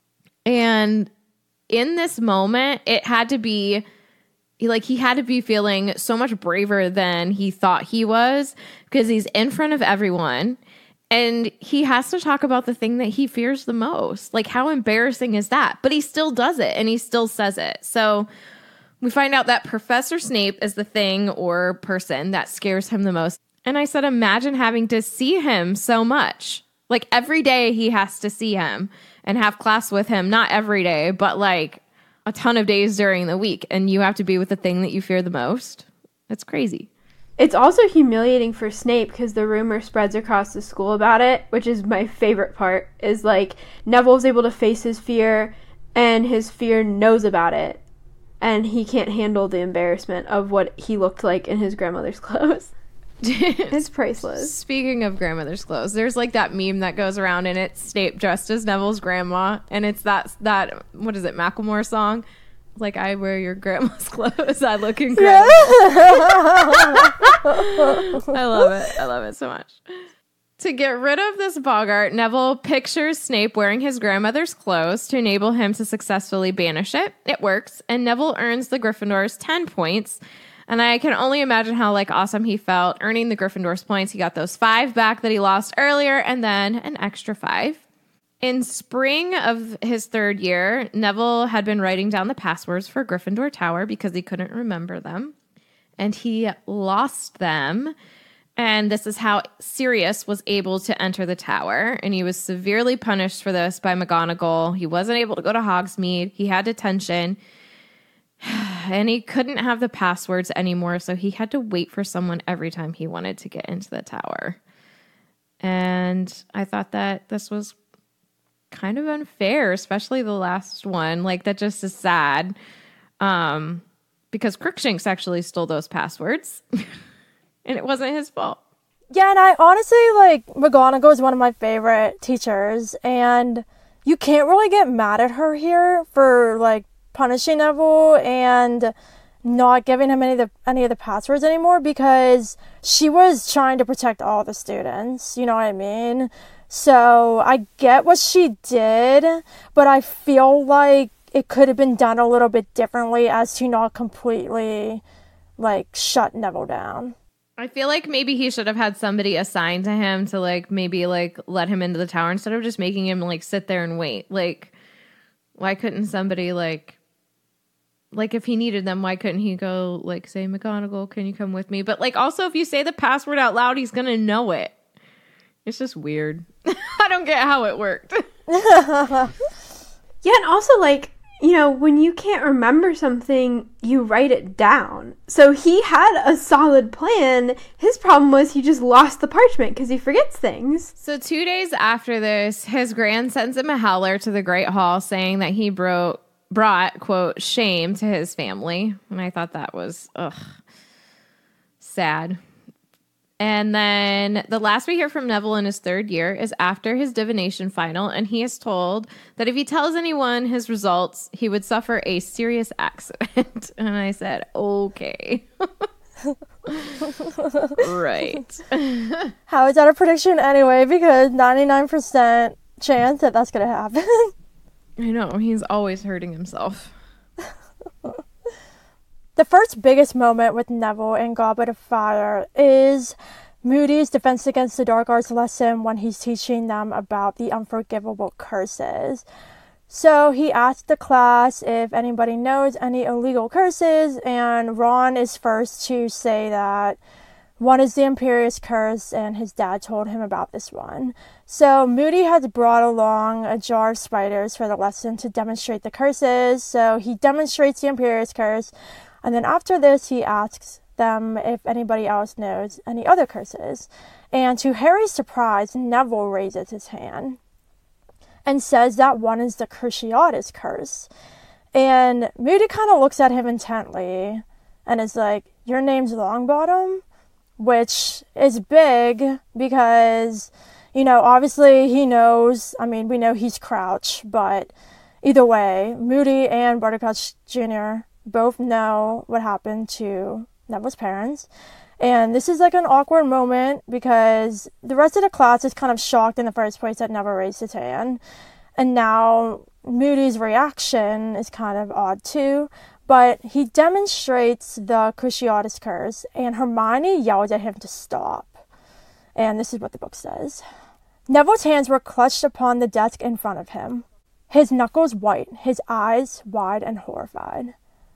And in this moment, it had to be... like, he had to be feeling so much braver than he thought he was, because he's in front of everyone and he has to talk about the thing that he fears the most. Like, how embarrassing is that? But he still does it and he still says it. So we find out that Professor Snape is the thing or person that scares him the most. And I said, imagine having to see him so much. Like, every day he has to see him and have class with him. Not every day, but like a ton of days during the week, and you have to be with the thing that you fear the most. It's crazy. It's also humiliating for Snape because the rumor spreads across the school about it, which is my favorite part, is like Neville's able to face his fear and his fear knows about it, and he can't handle the embarrassment of what he looked like in his grandmother's clothes. It's priceless. Speaking of grandmother's clothes, there's like that meme that goes around, and it's Snape dressed as Neville's grandma, and it's that what is it, Macklemore song? Like, I wear your grandma's clothes, I look incredible. I love it so much. To get rid of this boggart, Neville pictures Snape wearing his grandmother's clothes to enable him to successfully banish it. It works, and Neville earns the Gryffindors 10 points. And I can only imagine how like awesome he felt earning the Gryffindors points. He got those 5 back that he lost earlier, and then an extra 5. In spring of his 3rd year, Neville had been writing down the passwords for Gryffindor Tower because he couldn't remember them. And he lost them. And this is how Sirius was able to enter the tower. And he was severely punished for this by McGonagall. He wasn't able to go to Hogsmeade. He had detention. And he couldn't have the passwords anymore. So he had to wait for someone every time he wanted to get into the tower. And I thought that this was kind of unfair, especially the last one. Like, that just is sad. Because Crookshanks actually stole those passwords. And it wasn't his fault. Yeah, and I honestly, like, McGonagall is one of my favorite teachers, and you can't really get mad at her here for, like, punishing Neville and not giving him any of the passwords anymore, because she was trying to protect all the students, you know what I mean? So I get what she did, but I feel like it could have been done a little bit differently as to not completely, like, shut Neville down. I feel like maybe he should have had somebody assigned to him to, like, maybe, like, let him into the tower instead of just making him, like, sit there and wait. Like, why couldn't somebody, like, if he needed them, why couldn't he go, like, say, McGonagall, can you come with me? But, like, also, if you say the password out loud, he's gonna know it. It's just weird. I don't get how it worked. Yeah, and also, like, you know, when you can't remember something, you write it down. So he had a solid plan. His problem was he just lost the parchment because he forgets things. So 2 days after this, his grand sends him a howler to the Great Hall saying that he brought, quote, shame to his family. And I thought that was, sad. And then the last we hear from Neville in his third year is after his divination final, and he is told that if he tells anyone his results, he would suffer a serious accident. And I said, okay. Right. How is that a prediction anyway? Because 99% chance that that's going to happen. I know, he's always hurting himself. The first biggest moment with Neville in Goblet of Fire is Moody's Defense Against the Dark Arts lesson when he's teaching them about the unforgivable curses. So he asked the class if anybody knows any illegal curses, and Ron is first to say that one is the Imperius Curse, and his dad told him about this one. So Moody had brought along a jar of spiders for the lesson to demonstrate the curses. So he demonstrates the Imperius Curse. And then after this, he asks them if anybody else knows any other curses. And to Harry's surprise, Neville raises his hand and says that one is the Cruciatus Curse. And Moody kind of looks at him intently and is like, your name's Longbottom? Which is big because, you know, obviously he knows, I mean, we know he's Crouch, but either way, Moody and Buttercup Jr. both know what happened to Neville's parents. And this is like an awkward moment because the rest of the class is kind of shocked in the first place that Neville raised his hand. And now Moody's reaction is kind of odd too. But he demonstrates the Cruciatus Curse, and Hermione yells at him to stop. And this is what the book says. Neville's hands were clutched upon the desk in front of him, his knuckles white, his eyes wide and horrified.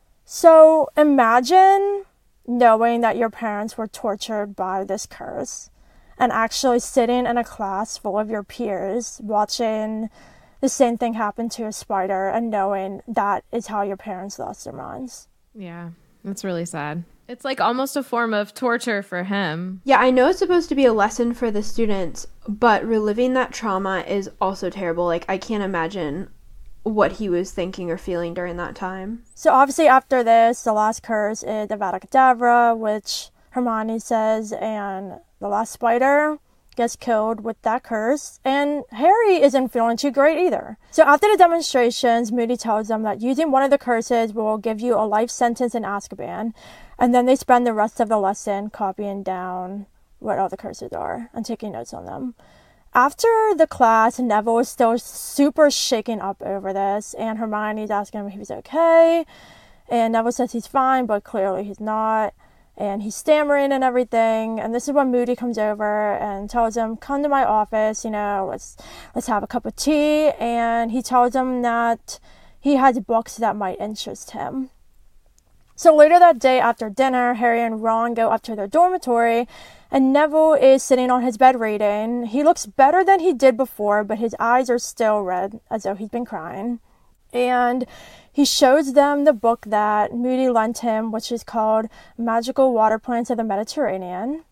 So imagine knowing that your parents were tortured by this curse and actually sitting in a class full of your peers watching the same thing happen to a spider and knowing that is how your parents lost their minds. Yeah, that's really sad. It's like almost a form of torture for him. Yeah, I know it's supposed to be a lesson for the students, but reliving that trauma is also terrible. Like, I can't imagine what he was thinking or feeling during that time. So obviously after this, the last curse is the Avada Kedavra, which Hermione says, and the last spider gets killed with that curse, and Harry isn't feeling too great either. So after the demonstrations, Moody tells them that using one of the curses will give you a life sentence in Azkaban, and then they spend the rest of the lesson copying down what all the curses are and taking notes on them. After the class, Neville is still super shaken up over this, and Hermione's asking him if he's okay, and Neville says he's fine, but clearly he's not. And he's stammering and everything. And this is when Moody comes over and tells him, come to my office, you know, let's have a cup of tea. And he tells him that he has books that might interest him. So later that day after dinner, Harry and Ron go up to their dormitory, and Neville is sitting on his bed reading. He looks better than he did before, but his eyes are still red, as though he's been crying. And he shows them the book that Moody lent him, which is called Magical Water Plants of the Mediterranean.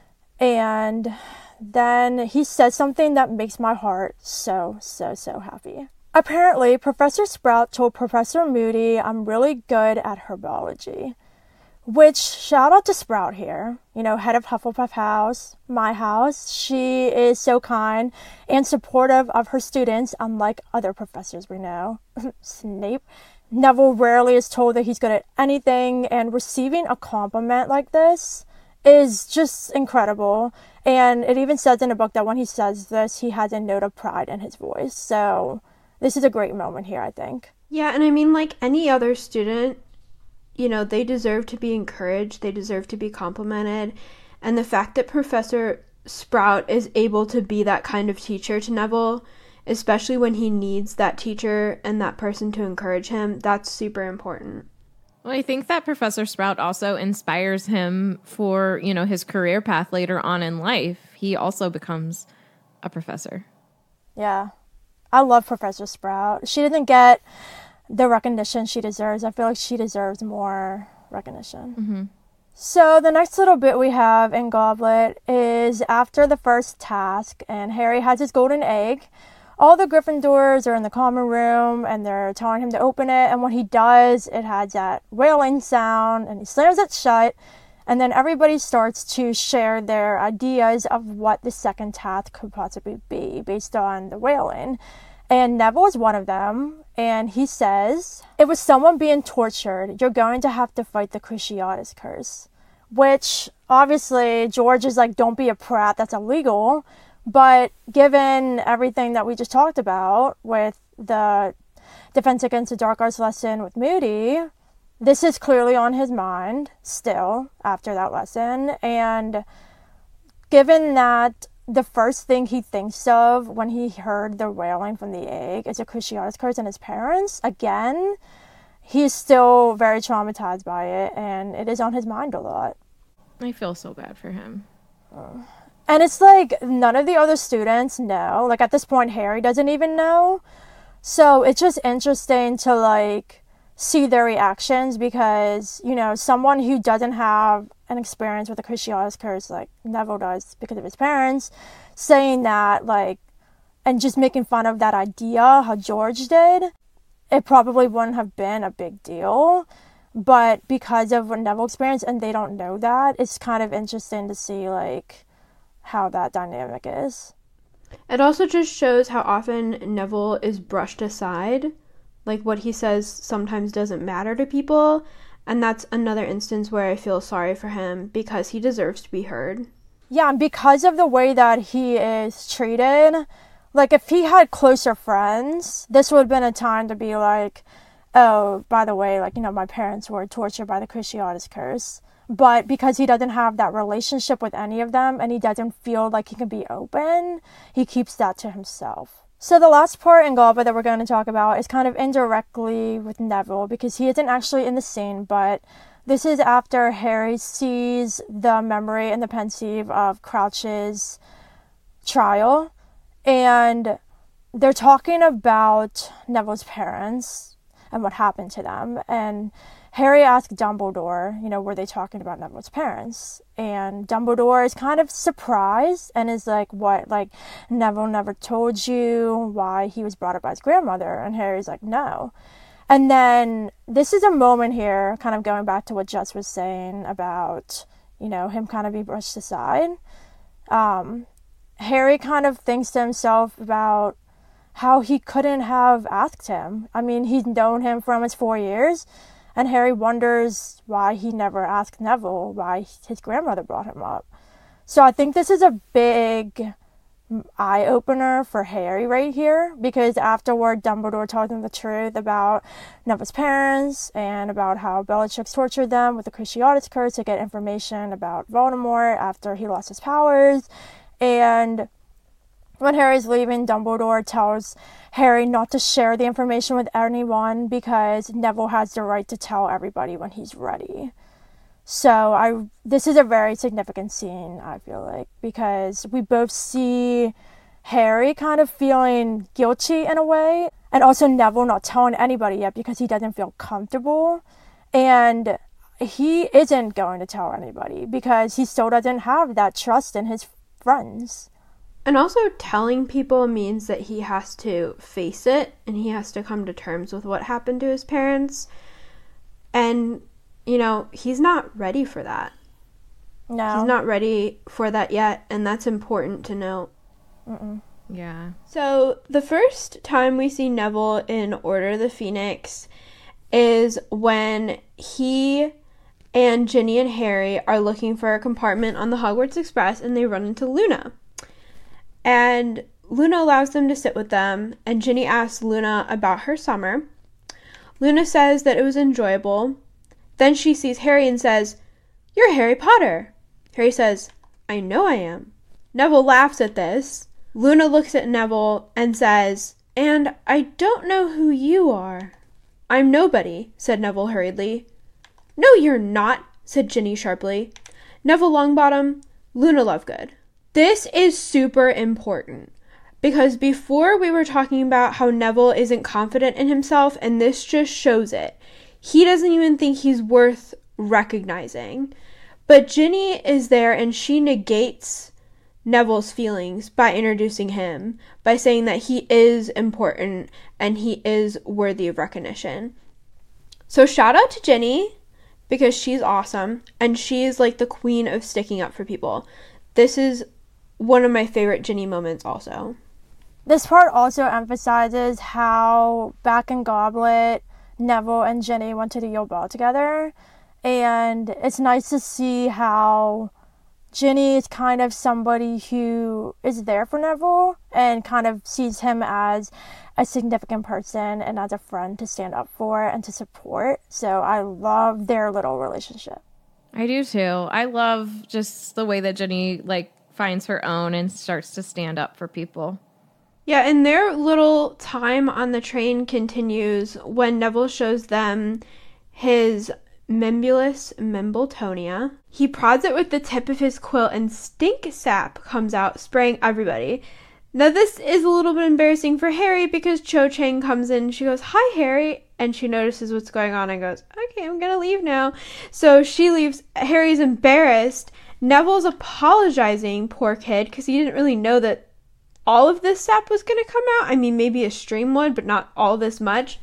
And then he says something that makes my heart so happy. Apparently, Professor Sprout told Professor Moody I'm really good at herbology. Which, shout out to Sprout here, head of Hufflepuff House, my house. She is so kind and supportive of her students, unlike other professors we know. Snape. Neville rarely is told that he's good at anything, and receiving a compliment like this is just incredible. And it even says in the book that when he says this, he has a note of pride in his voice. So this is a great moment here, I think. Yeah, and I mean, like any other student, they deserve to be encouraged. They deserve to be complimented. And the fact that Professor Sprout is able to be that kind of teacher to Neville, especially when he needs that teacher and that person to encourage him, that's super important. Well, I think that Professor Sprout also inspires him for, his career path later on in life. He also becomes a professor. Yeah. I love Professor Sprout. She didn't get the recognition she deserves. I feel like she deserves more recognition. Mm-hmm. So the next little bit we have in Goblet is after the first task, and Harry has his golden egg. All the Gryffindors are in the common room, and they're telling him to open it, and when he does, it has that wailing sound, and he slams it shut, and then everybody starts to share their ideas of what the second task could possibly be based on the wailing. And Neville is one of them, and he says, "It was someone being tortured. You're going to have to fight the Cruciatus curse." Which, obviously, George is like, don't be a prat, that's illegal. But given everything that we just talked about with the Defense Against the Dark Arts lesson with Moody, this is clearly on his mind still after that lesson. And given that the first thing he thinks of when he heard the wailing from the egg is a Cruciatus curse and his parents, again, he's still very traumatized by it, and it is on his mind a lot. I feel so bad for him. And it's like none of the other students know. Like at this point, Harry doesn't even know. So it's just interesting to like see their reactions because, someone who doesn't have an experience with the Cruciatus curse like Neville does because of his parents, saying that like, and just making fun of that idea, how George did, it probably wouldn't have been a big deal. But because of what Neville experienced and they don't know that, it's kind of interesting to see like how that dynamic is. It also just shows how often Neville is brushed aside. Like what he says sometimes doesn't matter to people. And that's another instance where I feel sorry for him because he deserves to be heard. Yeah, and because of the way that he is treated, like if he had closer friends, this would have been a time to be like, oh, by the way, like, my parents were tortured by the Cruciatus curse. But because he doesn't have that relationship with any of them and he doesn't feel like he can be open, he keeps that to himself. So the last part in Goblet that we're going to talk about is kind of indirectly with Neville because he isn't actually in the scene, but this is after Harry sees the memory and the pensieve of Crouch's trial. And they're talking about Neville's parents and what happened to them. And Harry asked Dumbledore, were they talking about Neville's parents? And Dumbledore is kind of surprised and is like, what, like, Neville never told you why he was brought up by his grandmother? And Harry's like, no. And then this is a moment here, kind of going back to what Jess was saying about, him kind of be brushed aside. Harry kind of thinks to himself about how he couldn't have asked him. I mean, he's known him for almost 4 years. And Harry wonders why he never asked Neville why his grandmother brought him up. So I think this is a big eye-opener for Harry right here, because afterward Dumbledore told him the truth about Neville's parents and about how Bellatrix tortured them with the Cruciatus curse to get information about Voldemort after he lost his powers. And When Harry's leaving, Dumbledore tells Harry not to share the information with anyone because Neville has the right to tell everybody when he's ready. So this is a very significant scene, I feel like, because we both see Harry kind of feeling guilty in a way, and also Neville not telling anybody yet because he doesn't feel comfortable. And he isn't going to tell anybody because he still doesn't have that trust in his friends. And also telling people means that he has to face it and he has to come to terms with what happened to his parents. And, he's not ready for that. No. He's not ready for that yet, and that's important to note. Mm-mm. Yeah. So the first time we see Neville in Order of the Phoenix is when he and Ginny and Harry are looking for a compartment on the Hogwarts Express, and they run into Luna. And Luna allows them to sit with them, and Ginny asks Luna about her summer. Luna says that it was enjoyable. Then she sees Harry and says, "You're Harry Potter." Harry says, "I know I am." Neville laughs at this. Luna looks at Neville and says, "And I don't know who you are." "I'm nobody," said Neville hurriedly. "No, you're not," said Ginny sharply. "Neville Longbottom, Luna Lovegood." This is super important because before we were talking about how Neville isn't confident in himself, and this just shows it. He doesn't even think he's worth recognizing. But Ginny is there and she negates Neville's feelings by introducing him, by saying that he is important and he is worthy of recognition. So shout out to Ginny because she's awesome and she's like the queen of sticking up for people. This is one of my favorite Ginny moments also. This part also emphasizes how back in Goblet, Neville and Ginny went to the Yule Ball together. And it's nice to see how Ginny is kind of somebody who is there for Neville and kind of sees him as a significant person and as a friend to stand up for and to support. So I love their little relationship. I do too. I love just the way that Ginny finds her own and starts to stand up for people. Yeah, and their little time on the train continues when Neville shows them his Mimbulus Mimbletonia. He prods it with the tip of his quill and stink sap comes out, spraying everybody. Now this is a little bit embarrassing for Harry because Cho Chang comes in, she goes, "Hi, Harry," and she notices what's going on and goes, "Okay, I'm gonna leave now." So she leaves. Harry's embarrassed. Neville's apologizing, poor kid, because he didn't really know that all of this sap was going to come out. I mean, maybe a stream would, but not all this much.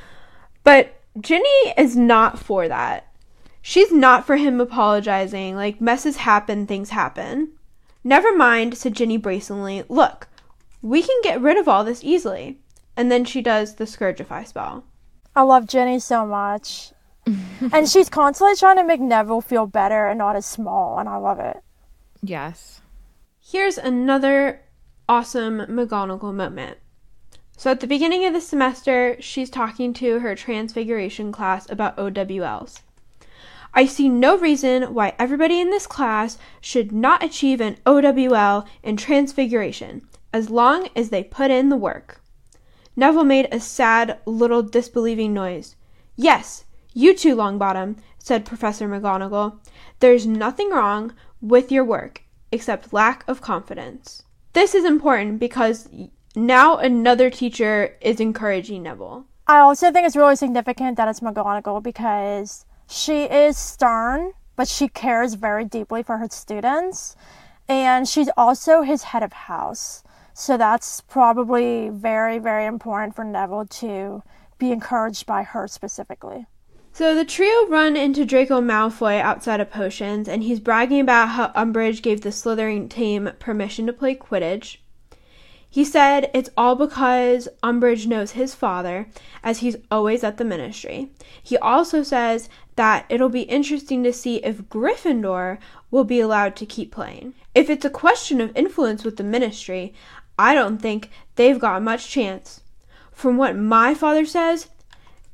But Ginny is not for that. She's not for him apologizing. Messes happen, things happen. "Never mind," said Ginny brazenly. "Look, we can get rid of all this easily." And then she does the Scourgify spell. I love Ginny so much. And she's constantly trying to make Neville feel better and not as small, and I love it. Yes. Here's another awesome McGonagall moment. So at the beginning of the semester, she's talking to her Transfiguration class about OWLs. "I see no reason why everybody in this class should not achieve an OWL in Transfiguration, as long as they put in the work." Neville made a sad little disbelieving noise. "Yes, you too, Longbottom," said Professor McGonagall. "There's nothing wrong with your work, except lack of confidence." This is important because now another teacher is encouraging Neville. I also think it's really significant that it's McGonagall because she is stern, but she cares very deeply for her students. And she's also his head of house. So that's probably very, very important for Neville to be encouraged by her specifically. So the trio run into Draco Malfoy outside of Potions, and he's bragging about how Umbridge gave the Slytherin team permission to play Quidditch. He said it's all because Umbridge knows his father, as he's always at the Ministry. He also says that it'll be interesting to see if Gryffindor will be allowed to keep playing. If it's a question of influence with the Ministry, I don't think they've got much chance. From what my father says,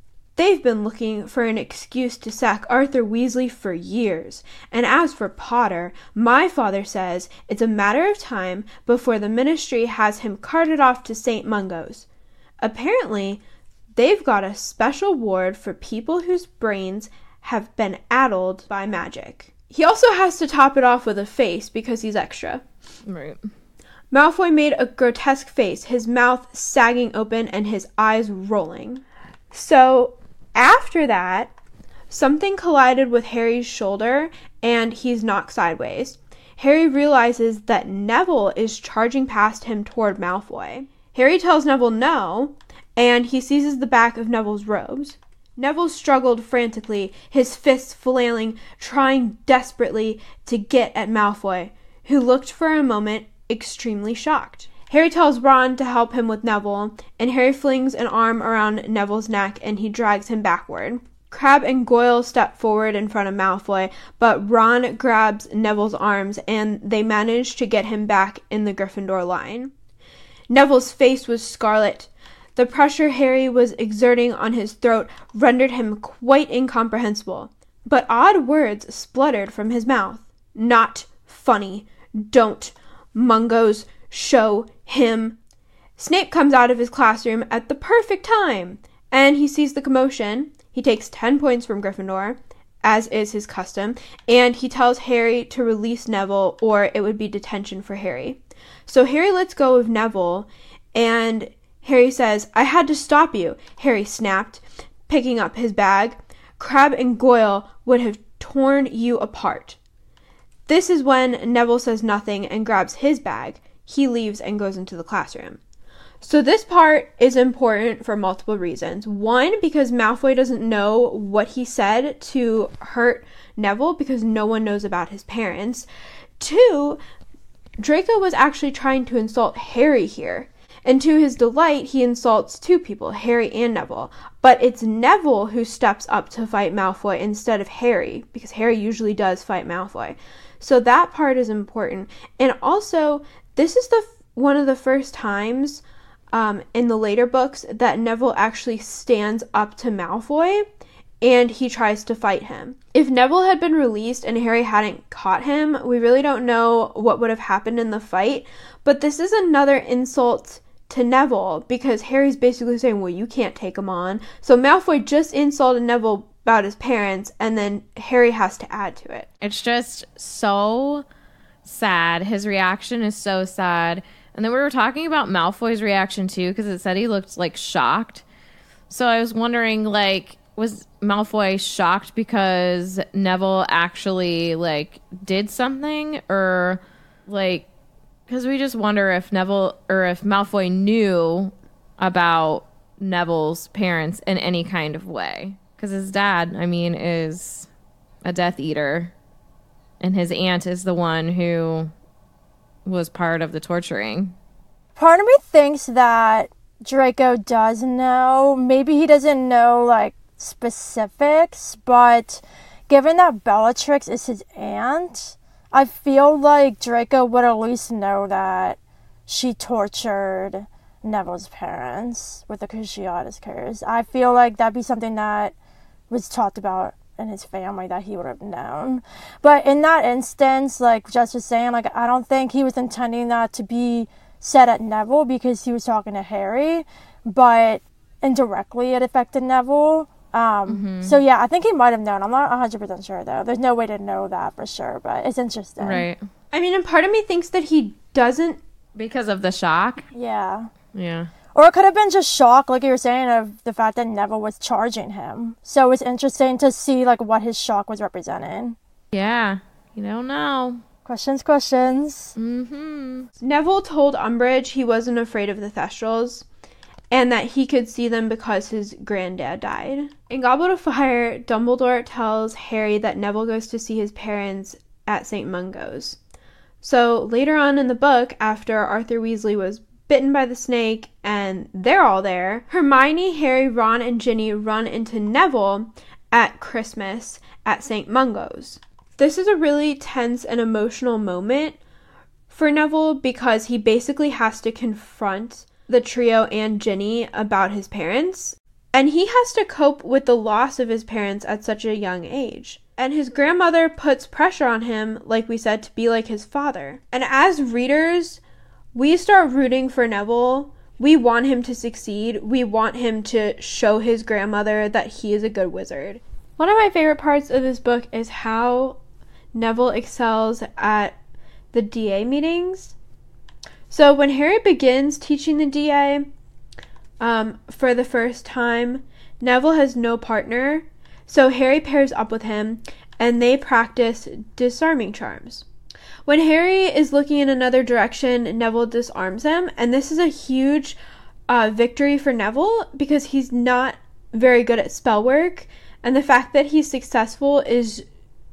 They've been looking for an excuse to sack Arthur Weasley for years. And as for Potter, my father says it's a matter of time before the Ministry has him carted off to St. Mungo's. Apparently, they've got a special ward for people whose brains have been addled by magic. He also has to top it off with a face because he's extra. Right. Malfoy made a grotesque face, his mouth sagging open and his eyes rolling. So, after that, something collided with Harry's shoulder and he's knocked sideways. Harry realizes that Neville is charging past him toward Malfoy. Harry tells Neville no, and he seizes the back of Neville's robes. Neville struggled frantically, his fists flailing, trying desperately to get at Malfoy, who looked for a moment extremely shocked. Harry tells Ron to help him with Neville, and Harry flings an arm around Neville's neck and he drags him backward. Crabbe and Goyle step forward in front of Malfoy, but Ron grabs Neville's arms and they manage to get him back in the Gryffindor line. Neville's face was scarlet. The pressure Harry was exerting on his throat rendered him quite incomprehensible, but odd words spluttered from his mouth. Not funny. Don't. Mungo's. Show him. Snape comes out of his classroom at the perfect time, and he sees the commotion. He takes 10 points from Gryffindor, as is his custom, and he tells Harry to release Neville or it would be detention for Harry. So Harry lets go of Neville, and Harry says, "I had to stop you," Harry snapped, picking up his bag. "Crabbe and Goyle would have torn you apart." This is when Neville says nothing and grabs his bag. He leaves and goes into the classroom. So this part is important for multiple reasons. One, because Malfoy doesn't know what he said to hurt Neville because no one knows about his parents. Two, Draco was actually trying to insult Harry here. And to his delight, he insults two people, Harry and Neville. But it's Neville who steps up to fight Malfoy instead of Harry, because Harry usually does fight Malfoy. So that part is important. And also, this is one of the first times in the later books that Neville actually stands up to Malfoy and he tries to fight him. If Neville had been released and Harry hadn't caught him, we really don't know what would have happened in the fight. But this is another insult to Neville because Harry's basically saying, well, you can't take him on. So Malfoy just insulted Neville about his parents, and then Harry has to add to it. It's just so sad. His reaction is so sad. And then we were talking about Malfoy's reaction too, because it said he looked like shocked. So I was wondering, like, was Malfoy shocked because Neville actually, like, did something? Or, like, because we just wonder if Neville or if Malfoy knew about Neville's parents in any kind of way. Because his dad, I mean, is a Death Eater. And his aunt is the one who was part of the torturing. Part of me thinks that Draco does know. Maybe he doesn't know, like, specifics. But given that Bellatrix is his aunt, I feel like Draco would at least know that she tortured Neville's parents with the Cruciatus curse. I feel like that'd be something that was talked about in his family that he would have known. But in that instance, like Jess was saying, like, I don't think he was intending that to be said at Neville because he was talking to Harry, but indirectly it affected Neville. So yeah, I think he might have known. I'm not 100% sure though. There's no way to know that for sure, but it's interesting. Right. I mean, and part of me thinks that he doesn't. Because of the shock? Yeah. Yeah. Or it could have been just shock, like you were saying, of the fact that Neville was charging him. So it's interesting to see, like, what his shock was representing. Yeah. You don't know. Questions. Neville told Umbridge he wasn't afraid of the Thestrals and that he could see them because his granddad died. In Goblet of Fire, Dumbledore tells Harry that Neville goes to see his parents at St. Mungo's. So later on in the book, after Arthur Weasley was bitten by the snake and they're all there, Hermione, Harry, Ron, and Ginny run into Neville at Christmas at St. Mungo's. This is a really tense and emotional moment for Neville because he basically has to confront the trio and Ginny about his parents. And he has to cope with the loss of his parents at such a young age. And his grandmother puts pressure on him, like we said, to be like his father. And as readers, we start rooting for Neville. We want him to succeed. We want him to show his grandmother that he is a good wizard. One of my favorite parts of this book is how Neville excels at the DA meetings. So when Harry begins teaching the DA for the first time, Neville has no partner. So Harry pairs up with him, and they practice disarming charms. When Harry is looking in another direction, Neville disarms him, and this is a huge victory for Neville because he's not very good at spell work, and the fact that he's successful is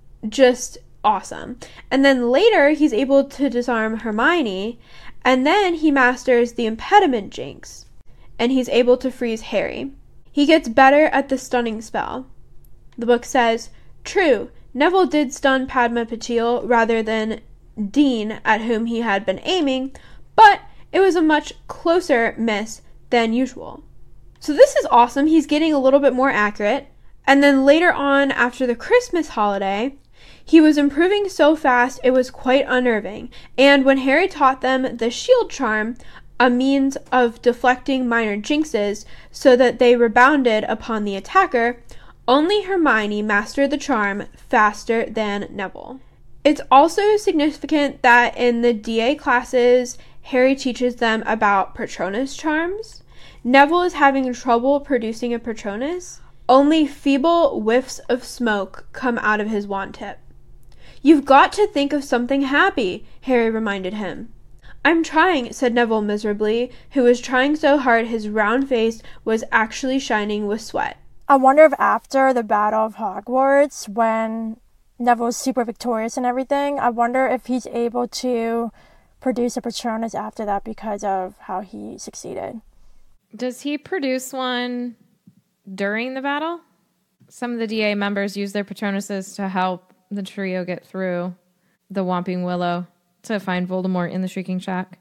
just awesome. And then later, he's able to disarm Hermione, and then he masters the impediment jinx, and he's able to freeze Harry. He gets better at the stunning spell. The book says, true, Neville did stun Padma Patil rather than Dean, at whom he had been aiming, but it was a much closer miss than usual. So this is awesome. He's getting a little bit more accurate. And then later on, after the Christmas holiday, he was improving so fast it was quite unnerving. And when Harry taught them the shield charm, a means of deflecting minor jinxes so that they rebounded upon the attacker, only Hermione mastered the charm faster than Neville. It's also significant that in the DA classes, Harry teaches them about Patronus charms. Neville is having trouble producing a Patronus. Only feeble whiffs of smoke come out of his wand tip. You've got to think of something happy, Harry reminded him. I'm trying, said Neville miserably, who was trying so hard his round face was actually shining with sweat. I wonder if after the Battle of Hogwarts, when Neville's super victorious and everything, I wonder if he's able to produce a Patronus after that because of how he succeeded. Does he produce one during the battle? Some of the DA members use their Patronuses to help the trio get through the Whomping Willow to find Voldemort in the Shrieking Shack.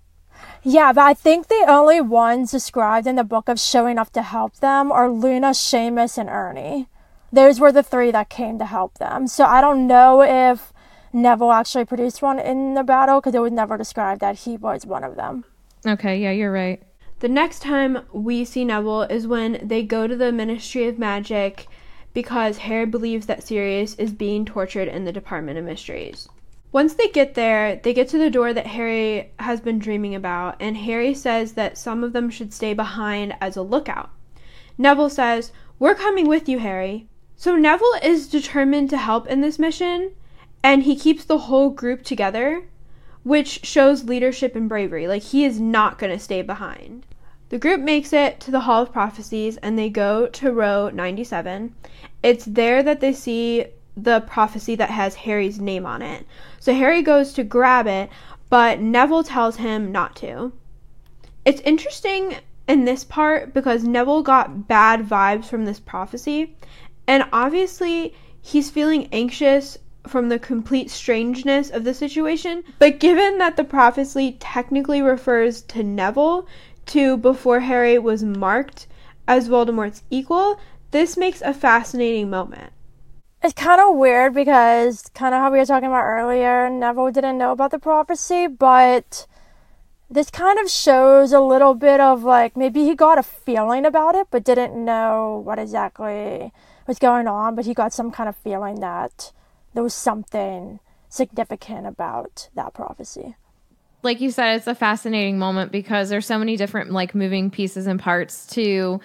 Yeah, but I think the only ones described in the book of showing up to help them are Luna, Seamus, and Ernie. Those were the three that came to help them. So I don't know if Neville actually produced one in the battle because it was never described that he was one of them. Okay, yeah, you're right. The next time we see Neville is when they go to the Ministry of Magic because Harry believes that Sirius is being tortured in the Department of Mysteries. Once they get there, they get to the door that Harry has been dreaming about, and Harry says that some of them should stay behind as a lookout. Neville says, "We're coming with you, Harry." So Neville is determined to help in this mission, and he keeps the whole group together, which shows leadership and bravery. Like, he is not going to stay behind. The group makes it to the Hall of Prophecies, and they go to row 97. It's there that they see the prophecy that has Harry's name on it. So Harry goes to grab it, but Neville tells him not to. It's interesting in this part because Neville got bad vibes from this prophecy, and obviously he's feeling anxious from the complete strangeness of the situation. But given that the prophecy technically refers to Neville to before Harry was marked as Voldemort's equal, this makes a fascinating moment. It's kind of weird because, kind of how we were talking about earlier, Neville didn't know about the prophecy, but this kind of shows a little bit of, like, maybe he got a feeling about it, but didn't know what exactly was going on, but he got some kind of feeling that there was something significant about that prophecy. Like you said, it's a fascinating moment because there's so many different, like, moving pieces and parts to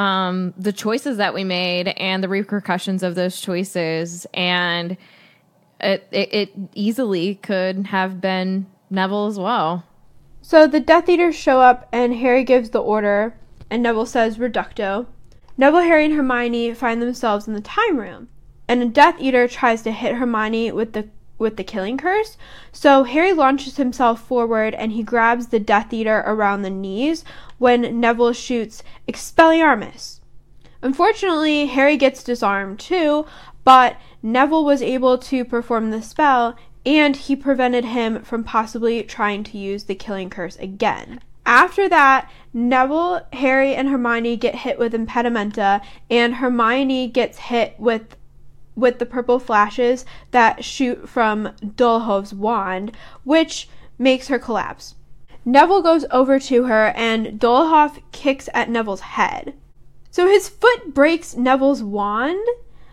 the choices that we made and the repercussions of those choices, and it easily could have been Neville as well. So the Death Eaters show up and Harry gives the order and Neville says reducto. Neville, Harry, and Hermione find themselves in the time room, and a Death Eater tries to hit Hermione with the killing curse. So Harry launches himself forward and he grabs the Death Eater around the knees when Neville shoots Expelliarmus. Unfortunately, Harry gets disarmed too, but Neville was able to perform the spell and he prevented him from possibly trying to use the killing curse again. After that, Neville, Harry, and Hermione get hit with Impedimenta, and Hermione gets hit with the purple flashes that shoot from Dolohov's wand, which makes her collapse. Neville goes over to her, and Dolohov kicks at Neville's head. So his foot breaks Neville's wand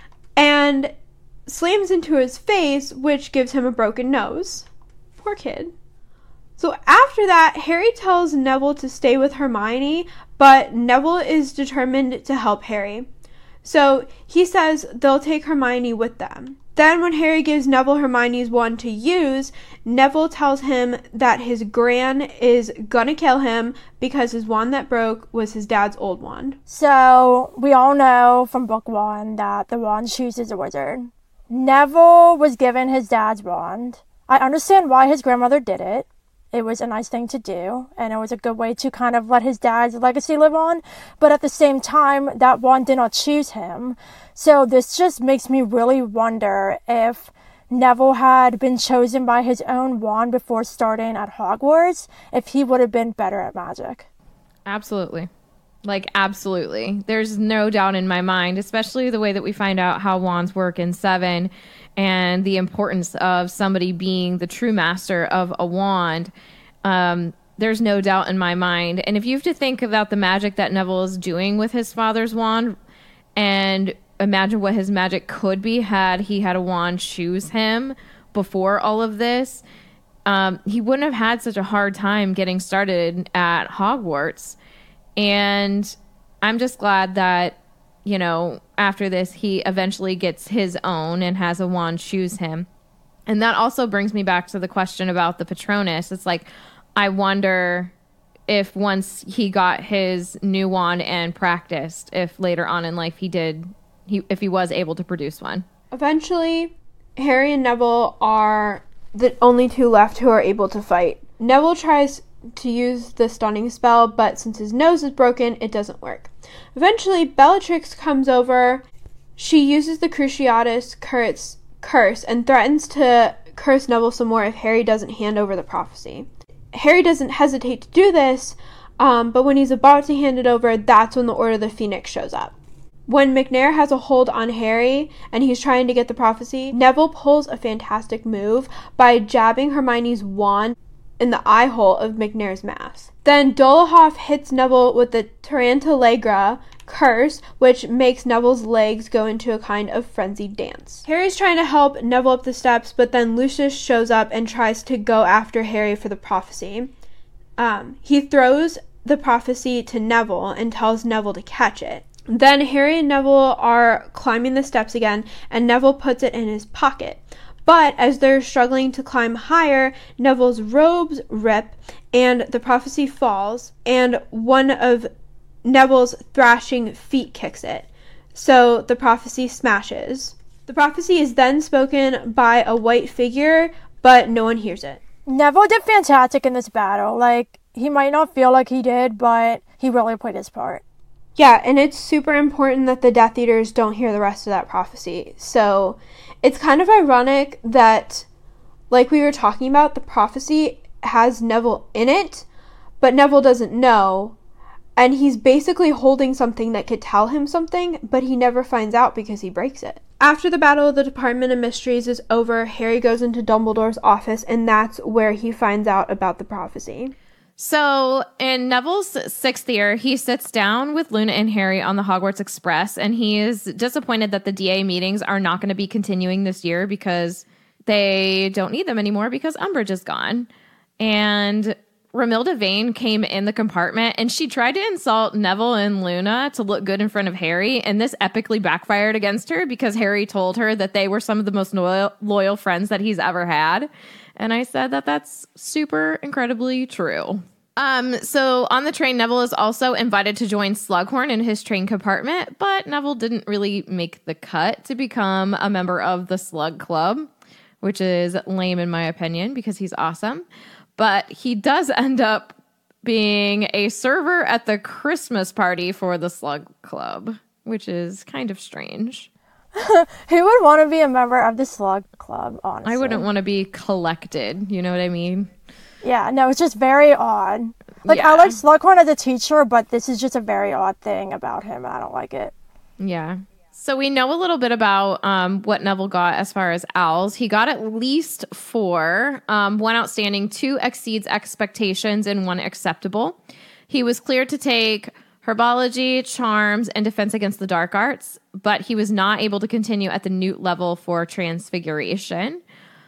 and slams into his face, which gives him a broken nose. Poor kid. So after that, Harry tells Neville to stay with Hermione, but Neville is determined to help Harry. So he says they'll take Hermione with them. Then when Harry gives Neville Hermione's wand to use, Neville tells him that his gran is gonna kill him because his wand that broke was his dad's old wand. So we all know from book 1 that the wand chooses a wizard. Neville was given his dad's wand. I understand why his grandmother did it. It was a nice thing to do, and it was a good way to kind of let his dad's legacy live on. But at the same time, that wand did not choose him. So this just makes me really wonder if Neville had been chosen by his own wand before starting at Hogwarts, if he would have been better at magic. Absolutely. Like, absolutely. There's no doubt in my mind, especially the way that we find out how wands work in 7 and the importance of somebody being the true master of a wand. There's no doubt in my mind. And if you have to think about the magic that Neville is doing with his father's wand and imagine what his magic could be had he had a wand choose him before all of this, he wouldn't have had such a hard time getting started at Hogwarts. And I'm just glad that, you know, after this, he eventually gets his own and has a wand choose him. And that also brings me back to the question about the Patronus. It's like, I wonder if once he got his new wand and practiced, if later on in life if he was able to produce one. Eventually, Harry and Neville are the only two left who are able to fight. Neville tries to use the stunning spell, but since his nose is broken, it doesn't work. Eventually, Bellatrix comes over. She uses the Cruciatus curse and threatens to curse Neville some more if Harry doesn't hand over the prophecy. Harry doesn't hesitate to do this, but when he's about to hand it over, that's when the Order of the Phoenix shows up. When McNair has a hold on Harry and he's trying to get the prophecy, Neville pulls a fantastic move by jabbing Hermione's wand in the eye hole of McNair's mask. Then Dolohov hits Neville with the Tarantalegra curse, which makes Neville's legs go into a kind of frenzied dance. Harry's trying to help Neville up the steps, but then Lucius shows up and tries to go after Harry for the prophecy. He throws the prophecy to Neville and tells Neville to catch it. Then Harry and Neville are climbing the steps again, and Neville puts it in his pocket. But as they're struggling to climb higher, Neville's robes rip and the prophecy falls, and one of Neville's thrashing feet kicks it. So the prophecy smashes. The prophecy is then spoken by a white figure, but no one hears it. Neville did fantastic in this battle. Like, he might not feel like he did, but he really played his part. Yeah, and it's super important that the Death Eaters don't hear the rest of that prophecy. So it's kind of ironic that, like we were talking about, the prophecy has Neville in it, but Neville doesn't know. And he's basically holding something that could tell him something, but he never finds out because he breaks it. After the Battle of the Department of Mysteries is over, Harry goes into Dumbledore's office, and that's where he finds out about the prophecy. So in Neville's 6th year, he sits down with Luna and Harry on the Hogwarts Express, and he is disappointed that the DA meetings are not going to be continuing this year because they don't need them anymore because Umbridge is gone. And Romilda Vane came in the compartment, and she tried to insult Neville and Luna to look good in front of Harry, and this epically backfired against her because Harry told her that they were some of the most loyal friends that he's ever had. And I said that that's super incredibly true. So on the train, Neville is also invited to join Slughorn in his train compartment, but Neville didn't really make the cut to become a member of the Slug Club, which is lame in my opinion because he's awesome. But he does end up being a server at the Christmas party for the Slug Club, which is kind of strange. Who would want to be a member of the Slug Club, honestly? I wouldn't want to be collected, you know what I mean? Yeah, no, it's just very odd. Like, Yeah. I like Slughorn as a teacher, but this is just a very odd thing about him. I don't like it. Yeah. So we know a little bit about what Neville got as far as owls. He got at least 4, 1 outstanding, 2 exceeds expectations, and 1 acceptable. He was cleared to take herbology, charms, and defense against the dark arts, but he was not able to continue at the newt level for transfiguration.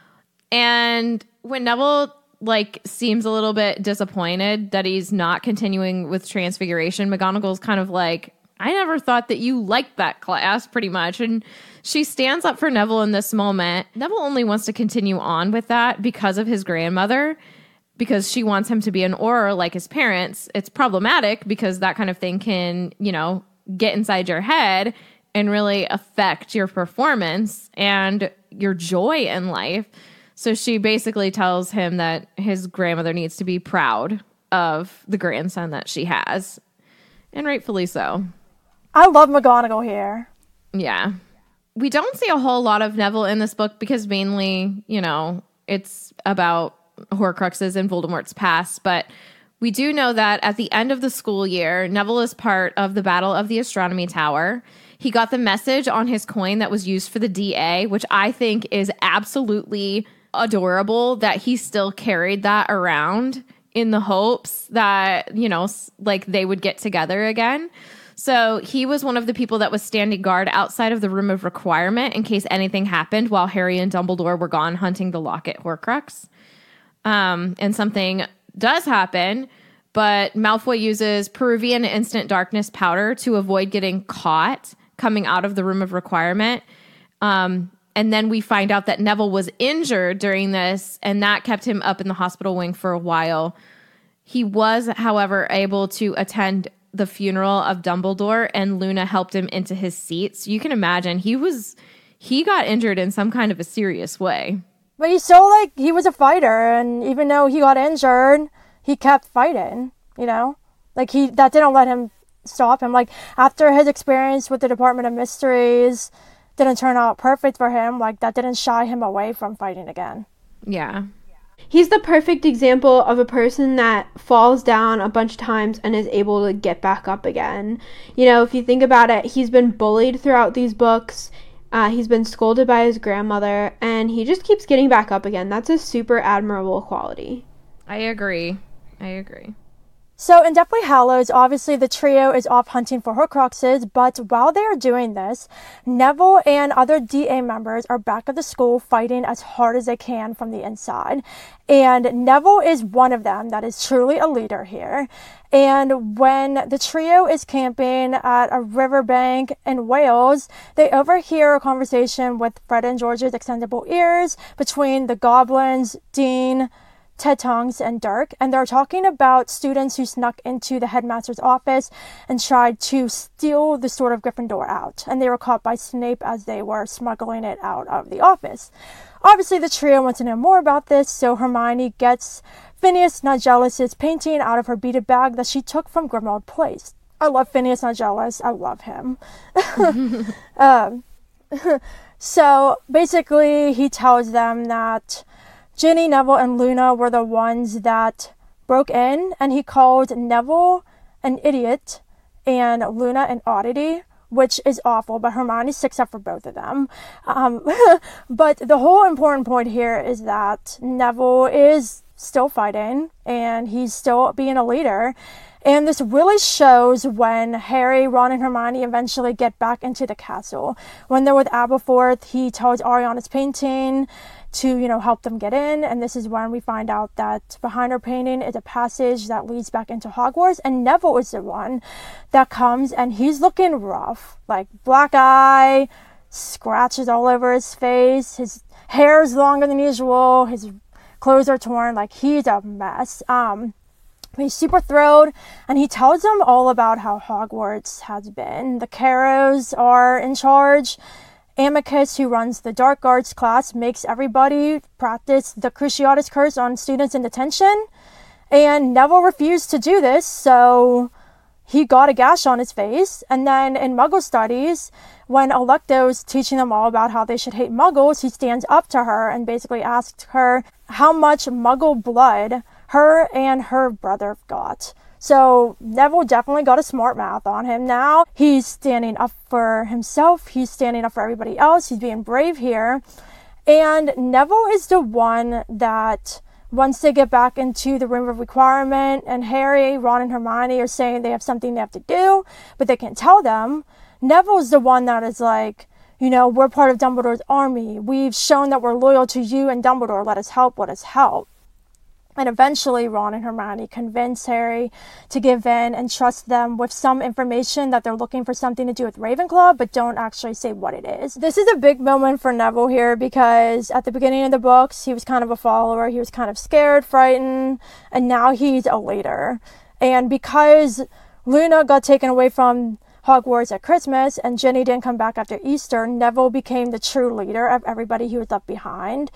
And when Neville seems a little bit disappointed that he's not continuing with transfiguration, McGonagall's kind of like, I never thought that you liked that class, pretty much. And she stands up for Neville in this moment. Neville only wants to continue on with that because of his grandmother, because she wants him to be an Auror like his parents. It's problematic because that kind of thing can, get inside your head and really affect your performance and your joy in life. So she basically tells him that his grandmother needs to be proud of the grandson that she has. And rightfully so. I love McGonagall here. Yeah. We don't see a whole lot of Neville in this book because mainly, it's about Horcruxes and Voldemort's past. But we do know that at the end of the school year, Neville is part of the Battle of the Astronomy Tower. He got the message on his coin that was used for the DA, which I think is absolutely adorable that he still carried that around in the hopes that, they would get together again. So he was one of the people that was standing guard outside of the Room of Requirement in case anything happened while Harry and Dumbledore were gone hunting the Locket Horcrux. And something does happen, but Malfoy uses Peruvian instant darkness powder to avoid getting caught coming out of the Room of Requirement. And then we find out that Neville was injured during this, and that kept him up in the hospital wing for a while. He was, however, able to attend the funeral of Dumbledore, and Luna helped him into his seat. So you can imagine he got injured in some kind of a serious way. But he's still he was a fighter, and even though he got injured, he kept fighting, that didn't let him stop him. After his experience with the Department of Mysteries didn't turn out perfect for him, that didn't shy him away from fighting again. Yeah. He's the perfect example of a person that falls down a bunch of times and is able to get back up again. If you think about it, he's been bullied throughout these books. He's been scolded by his grandmother, and he just keeps getting back up again. That's a super admirable quality. I agree. So in Deathly Hallows, obviously the trio is off hunting for Horcruxes, but while they are doing this, Neville and other DA members are back at the school fighting as hard as they can from the inside. And Neville is one of them that is truly a leader here. And when the trio is camping at a riverbank in Wales, they overhear a conversation with Fred and George's extendable ears between the goblins, Dean, Ted Tongs, and Dirk, and they're talking about students who snuck into the headmaster's office and tried to steal the Sword of Gryffindor out, and they were caught by Snape as they were smuggling it out of the office. Obviously, the trio wants to know more about this, so Hermione gets Phineas Nigellus's painting out of her beaded bag that she took from Grimmauld Place. I love Phineas Nigellus. I love him. So basically, he tells them that Ginny, Neville, and Luna were the ones that broke in, and he called Neville an idiot and Luna an oddity, which is awful, but Hermione sticks up for both of them. But the whole important point here is that Neville is still fighting, and he's still being a leader. And this really shows when Harry, Ron, and Hermione eventually get back into the castle. When they're with Aberforth, he tells Ariana's painting to, help them get in. And this is when we find out that behind her painting is a passage that leads back into Hogwarts. And Neville is the one that comes, and he's looking rough. Black eye, scratches all over his face. His hair is longer than usual. His clothes are torn. He's a mess. He's super thrilled, and he tells them all about how Hogwarts has been. The Carrows are in charge. Amicus, who runs the Dark Arts class, makes everybody practice the Cruciatus Curse on students in detention. And Neville refused to do this, so he got a gash on his face. And then in Muggle studies, when Alecto's teaching them all about how they should hate Muggles, he stands up to her and basically asks her how much Muggle blood her and her brother got. So Neville definitely got a smart mouth on him now. He's standing up for himself. He's standing up for everybody else. He's being brave here. And Neville is the one that, once they get back into the room of requirement and Harry, Ron, and Hermione are saying they have something they have to do, but they can't tell them, Neville's the one that is like, you know, we're part of Dumbledore's army. We've shown that we're loyal to you and Dumbledore. Let us help. Let us help. And eventually, Ron and Hermione convince Harry to give in and trust them with some information that they're looking for something to do with Ravenclaw, but don't actually say what it is. This is a big moment for Neville here because at the beginning of the books, he was kind of a follower. He was kind of scared, frightened, and now he's a leader. And because Luna got taken away from Hogwarts at Christmas and Ginny didn't come back after Easter, Neville became the true leader of everybody he was left behind.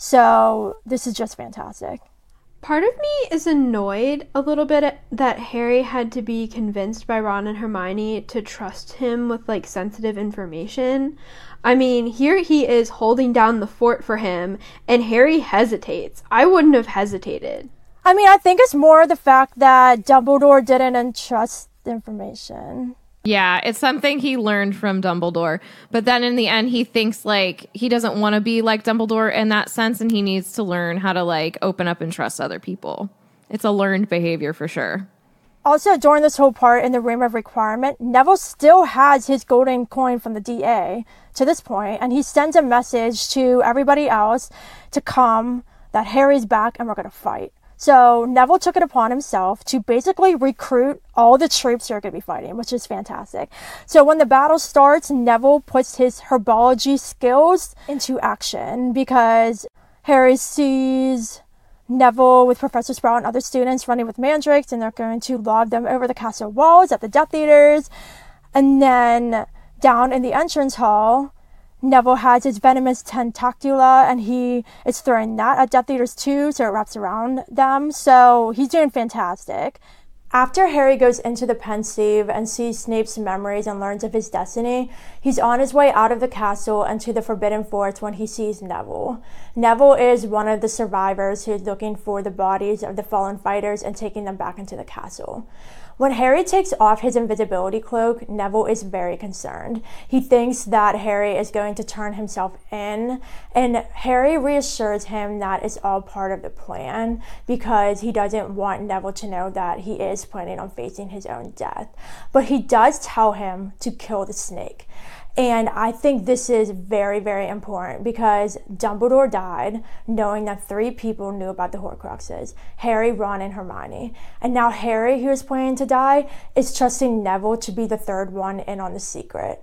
So this is just fantastic. Part of me is annoyed a little bit that Harry had to be convinced by Ron and Hermione to trust him with, like, sensitive information. I mean, here he is holding down the fort for him, and Harry hesitates. I wouldn't have hesitated. I mean, I think it's more the fact that Dumbledore didn't entrust the information. Yeah, it's something he learned from Dumbledore. But then in the end, he thinks like he doesn't want to be like Dumbledore in that sense. And he needs to learn how to like open up and trust other people. It's a learned behavior for sure. Also, during this whole part in the Room of Requirement, Neville still has his golden coin from the DA to this point, and he sends a message to everybody else to come, that Harry's back and we're going to fight. So Neville took it upon himself to basically recruit all the troops who are going to be fighting, which is fantastic. So when the battle starts, Neville puts his herbology skills into action because Harry sees Neville with Professor Sprout and other students running with mandrakes, and they're going to lob them over the castle walls at the Death Eaters. And then down in the entrance hall, Neville has his venomous tentacula, and he is throwing that at Death Eaters too, so it wraps around them. So he's doing fantastic. After Harry goes into the Pensieve and sees Snape's memories and learns of his destiny, he's on his way out of the castle and to the Forbidden Forest when he sees Neville. Neville is one of the survivors who is looking for the bodies of the fallen fighters and taking them back into the castle. When Harry takes off his invisibility cloak, Neville is very concerned. He thinks that Harry is going to turn himself in, and Harry reassures him that it's all part of the plan because he doesn't want Neville to know that he is planning on facing his own death. But he does tell him to kill the snake. And I think this is very, very important because Dumbledore died knowing that 3 people knew about the Horcruxes: Harry, Ron, and Hermione. And now Harry, who is planning to die, is trusting Neville to be the 3rd one in on the secret.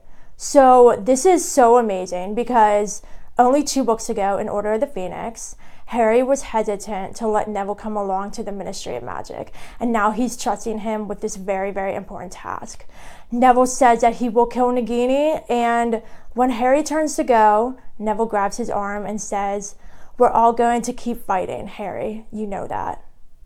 So this is so amazing because only 2 books ago, in Order of the Phoenix, Harry was hesitant to let Neville come along to the Ministry of Magic, and now he's trusting him with this very, very important task. Neville says that he will kill Nagini, and when Harry turns to go, Neville grabs his arm and says, "We're all going to keep fighting, Harry. You know that."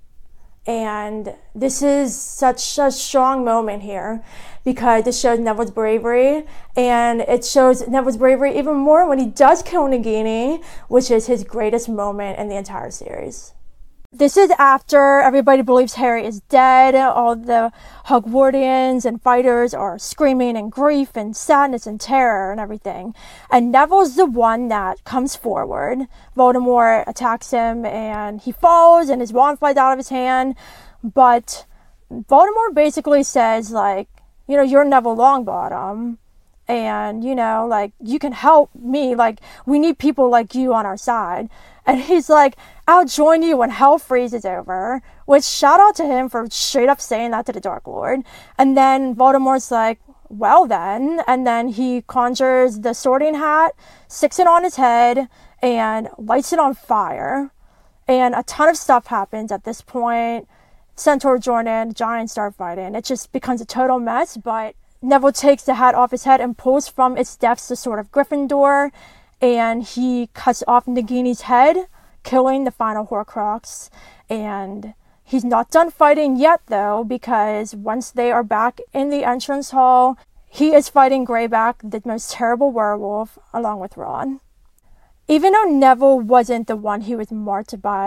And this is such a strong moment here because it shows Neville's bravery, and it shows Neville's bravery even more when he does kill Nagini, which is his greatest moment in the entire series. This is after everybody believes Harry is dead. All the Hogwartians and fighters are screaming in grief and sadness and terror and everything. And Neville's the one that comes forward. Voldemort attacks him and he falls and his wand flies out of his hand. But Voldemort basically says, like, you know, you're Neville Longbottom. And, you know, like, you can help me. Like, we need people like you on our side. And he's like, I'll join you when hell freezes over. Which, shout out to him for straight up saying that to the Dark Lord. And then Voldemort's like, well then. And then he conjures the Sorting Hat, sticks it on his head, and lights it on fire. And a ton of stuff happens at this point. Centaur join in, giants start fighting. It just becomes a total mess, but Neville takes the hat off his head and pulls from its depths the Sword of Gryffindor, and he cuts off Nagini's head, killing the final Horcrux. And he's not done fighting yet, though, because once they are back in the entrance hall, he is fighting Greyback, the most terrible werewolf, along with Ron. Even though Neville wasn't the one who was marked by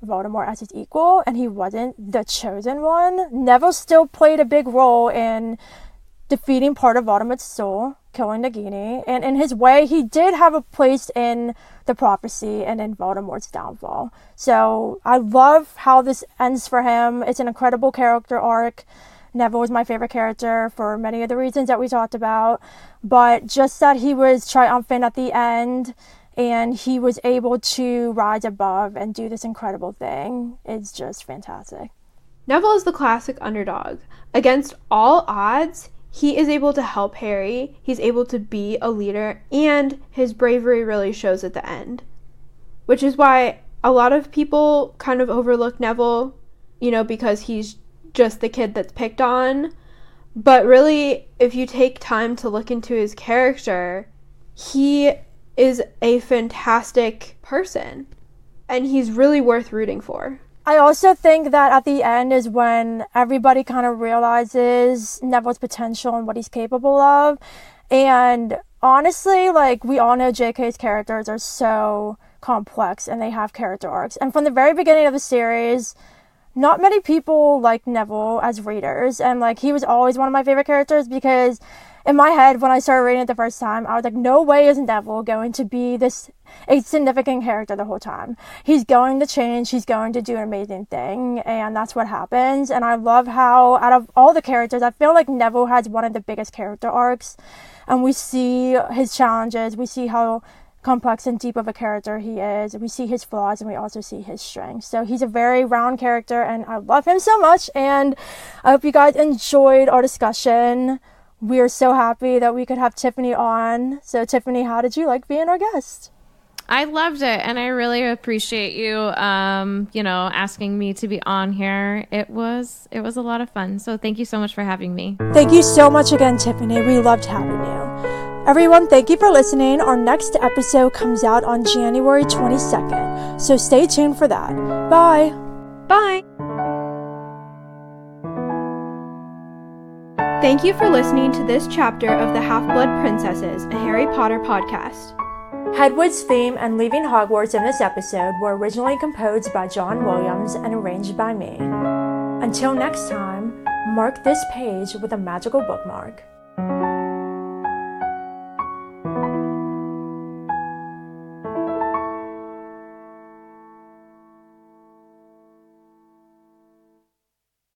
Voldemort as his equal, and he wasn't the chosen one. Neville still played a big role in defeating part of Voldemort's soul, killing Nagini, and in his way, he did have a place in the prophecy and in Voldemort's downfall. So I love how this ends for him. It's an incredible character arc. Neville was my favorite character for many of the reasons that we talked about, but just that he was triumphant at the end and he was able to rise above and do this incredible thing is just fantastic. Neville is the classic underdog. Against all odds, he is able to help Harry, he's able to be a leader, and his bravery really shows at the end. Which is why a lot of people kind of overlook Neville, because he's just the kid that's picked on. But really, if you take time to look into his character, he is a fantastic person. And he's really worth rooting for. I also think that at the end is when everybody kind of realizes Neville's potential and what he's capable of. And honestly, we all know JK's characters are so complex and they have character arcs. And from the very beginning of the series, not many people like Neville as readers. And he was always one of my favorite characters because in my head, when I started reading it the first time, I was like, no way is Neville going to be this insignificant character the whole time. He's going to change. He's going to do an amazing thing. And that's what happens. And I love how, out of all the characters, I feel like Neville has one of the biggest character arcs. And we see his challenges. We see how complex and deep of a character he is. We see his flaws and we also see his strengths. So he's a very round character and I love him so much. And I hope you guys enjoyed our discussion. We are so happy that we could have Tiffany on. So Tiffany, how did you like being our guest? I loved it, and I really appreciate you, asking me to be on here. It was a lot of fun. So thank you so much for having me. Thank you so much again, Tiffany. We loved having you. Everyone, thank you for listening. Our next episode comes out on January 22nd. So stay tuned for that. Bye. Bye. Thank you for listening to this chapter of The Half-Blood Princesses, a Harry Potter podcast. Hedwig's theme and Leaving Hogwarts in this episode were originally composed by John Williams and arranged by me. Until next time, mark this page with a magical bookmark.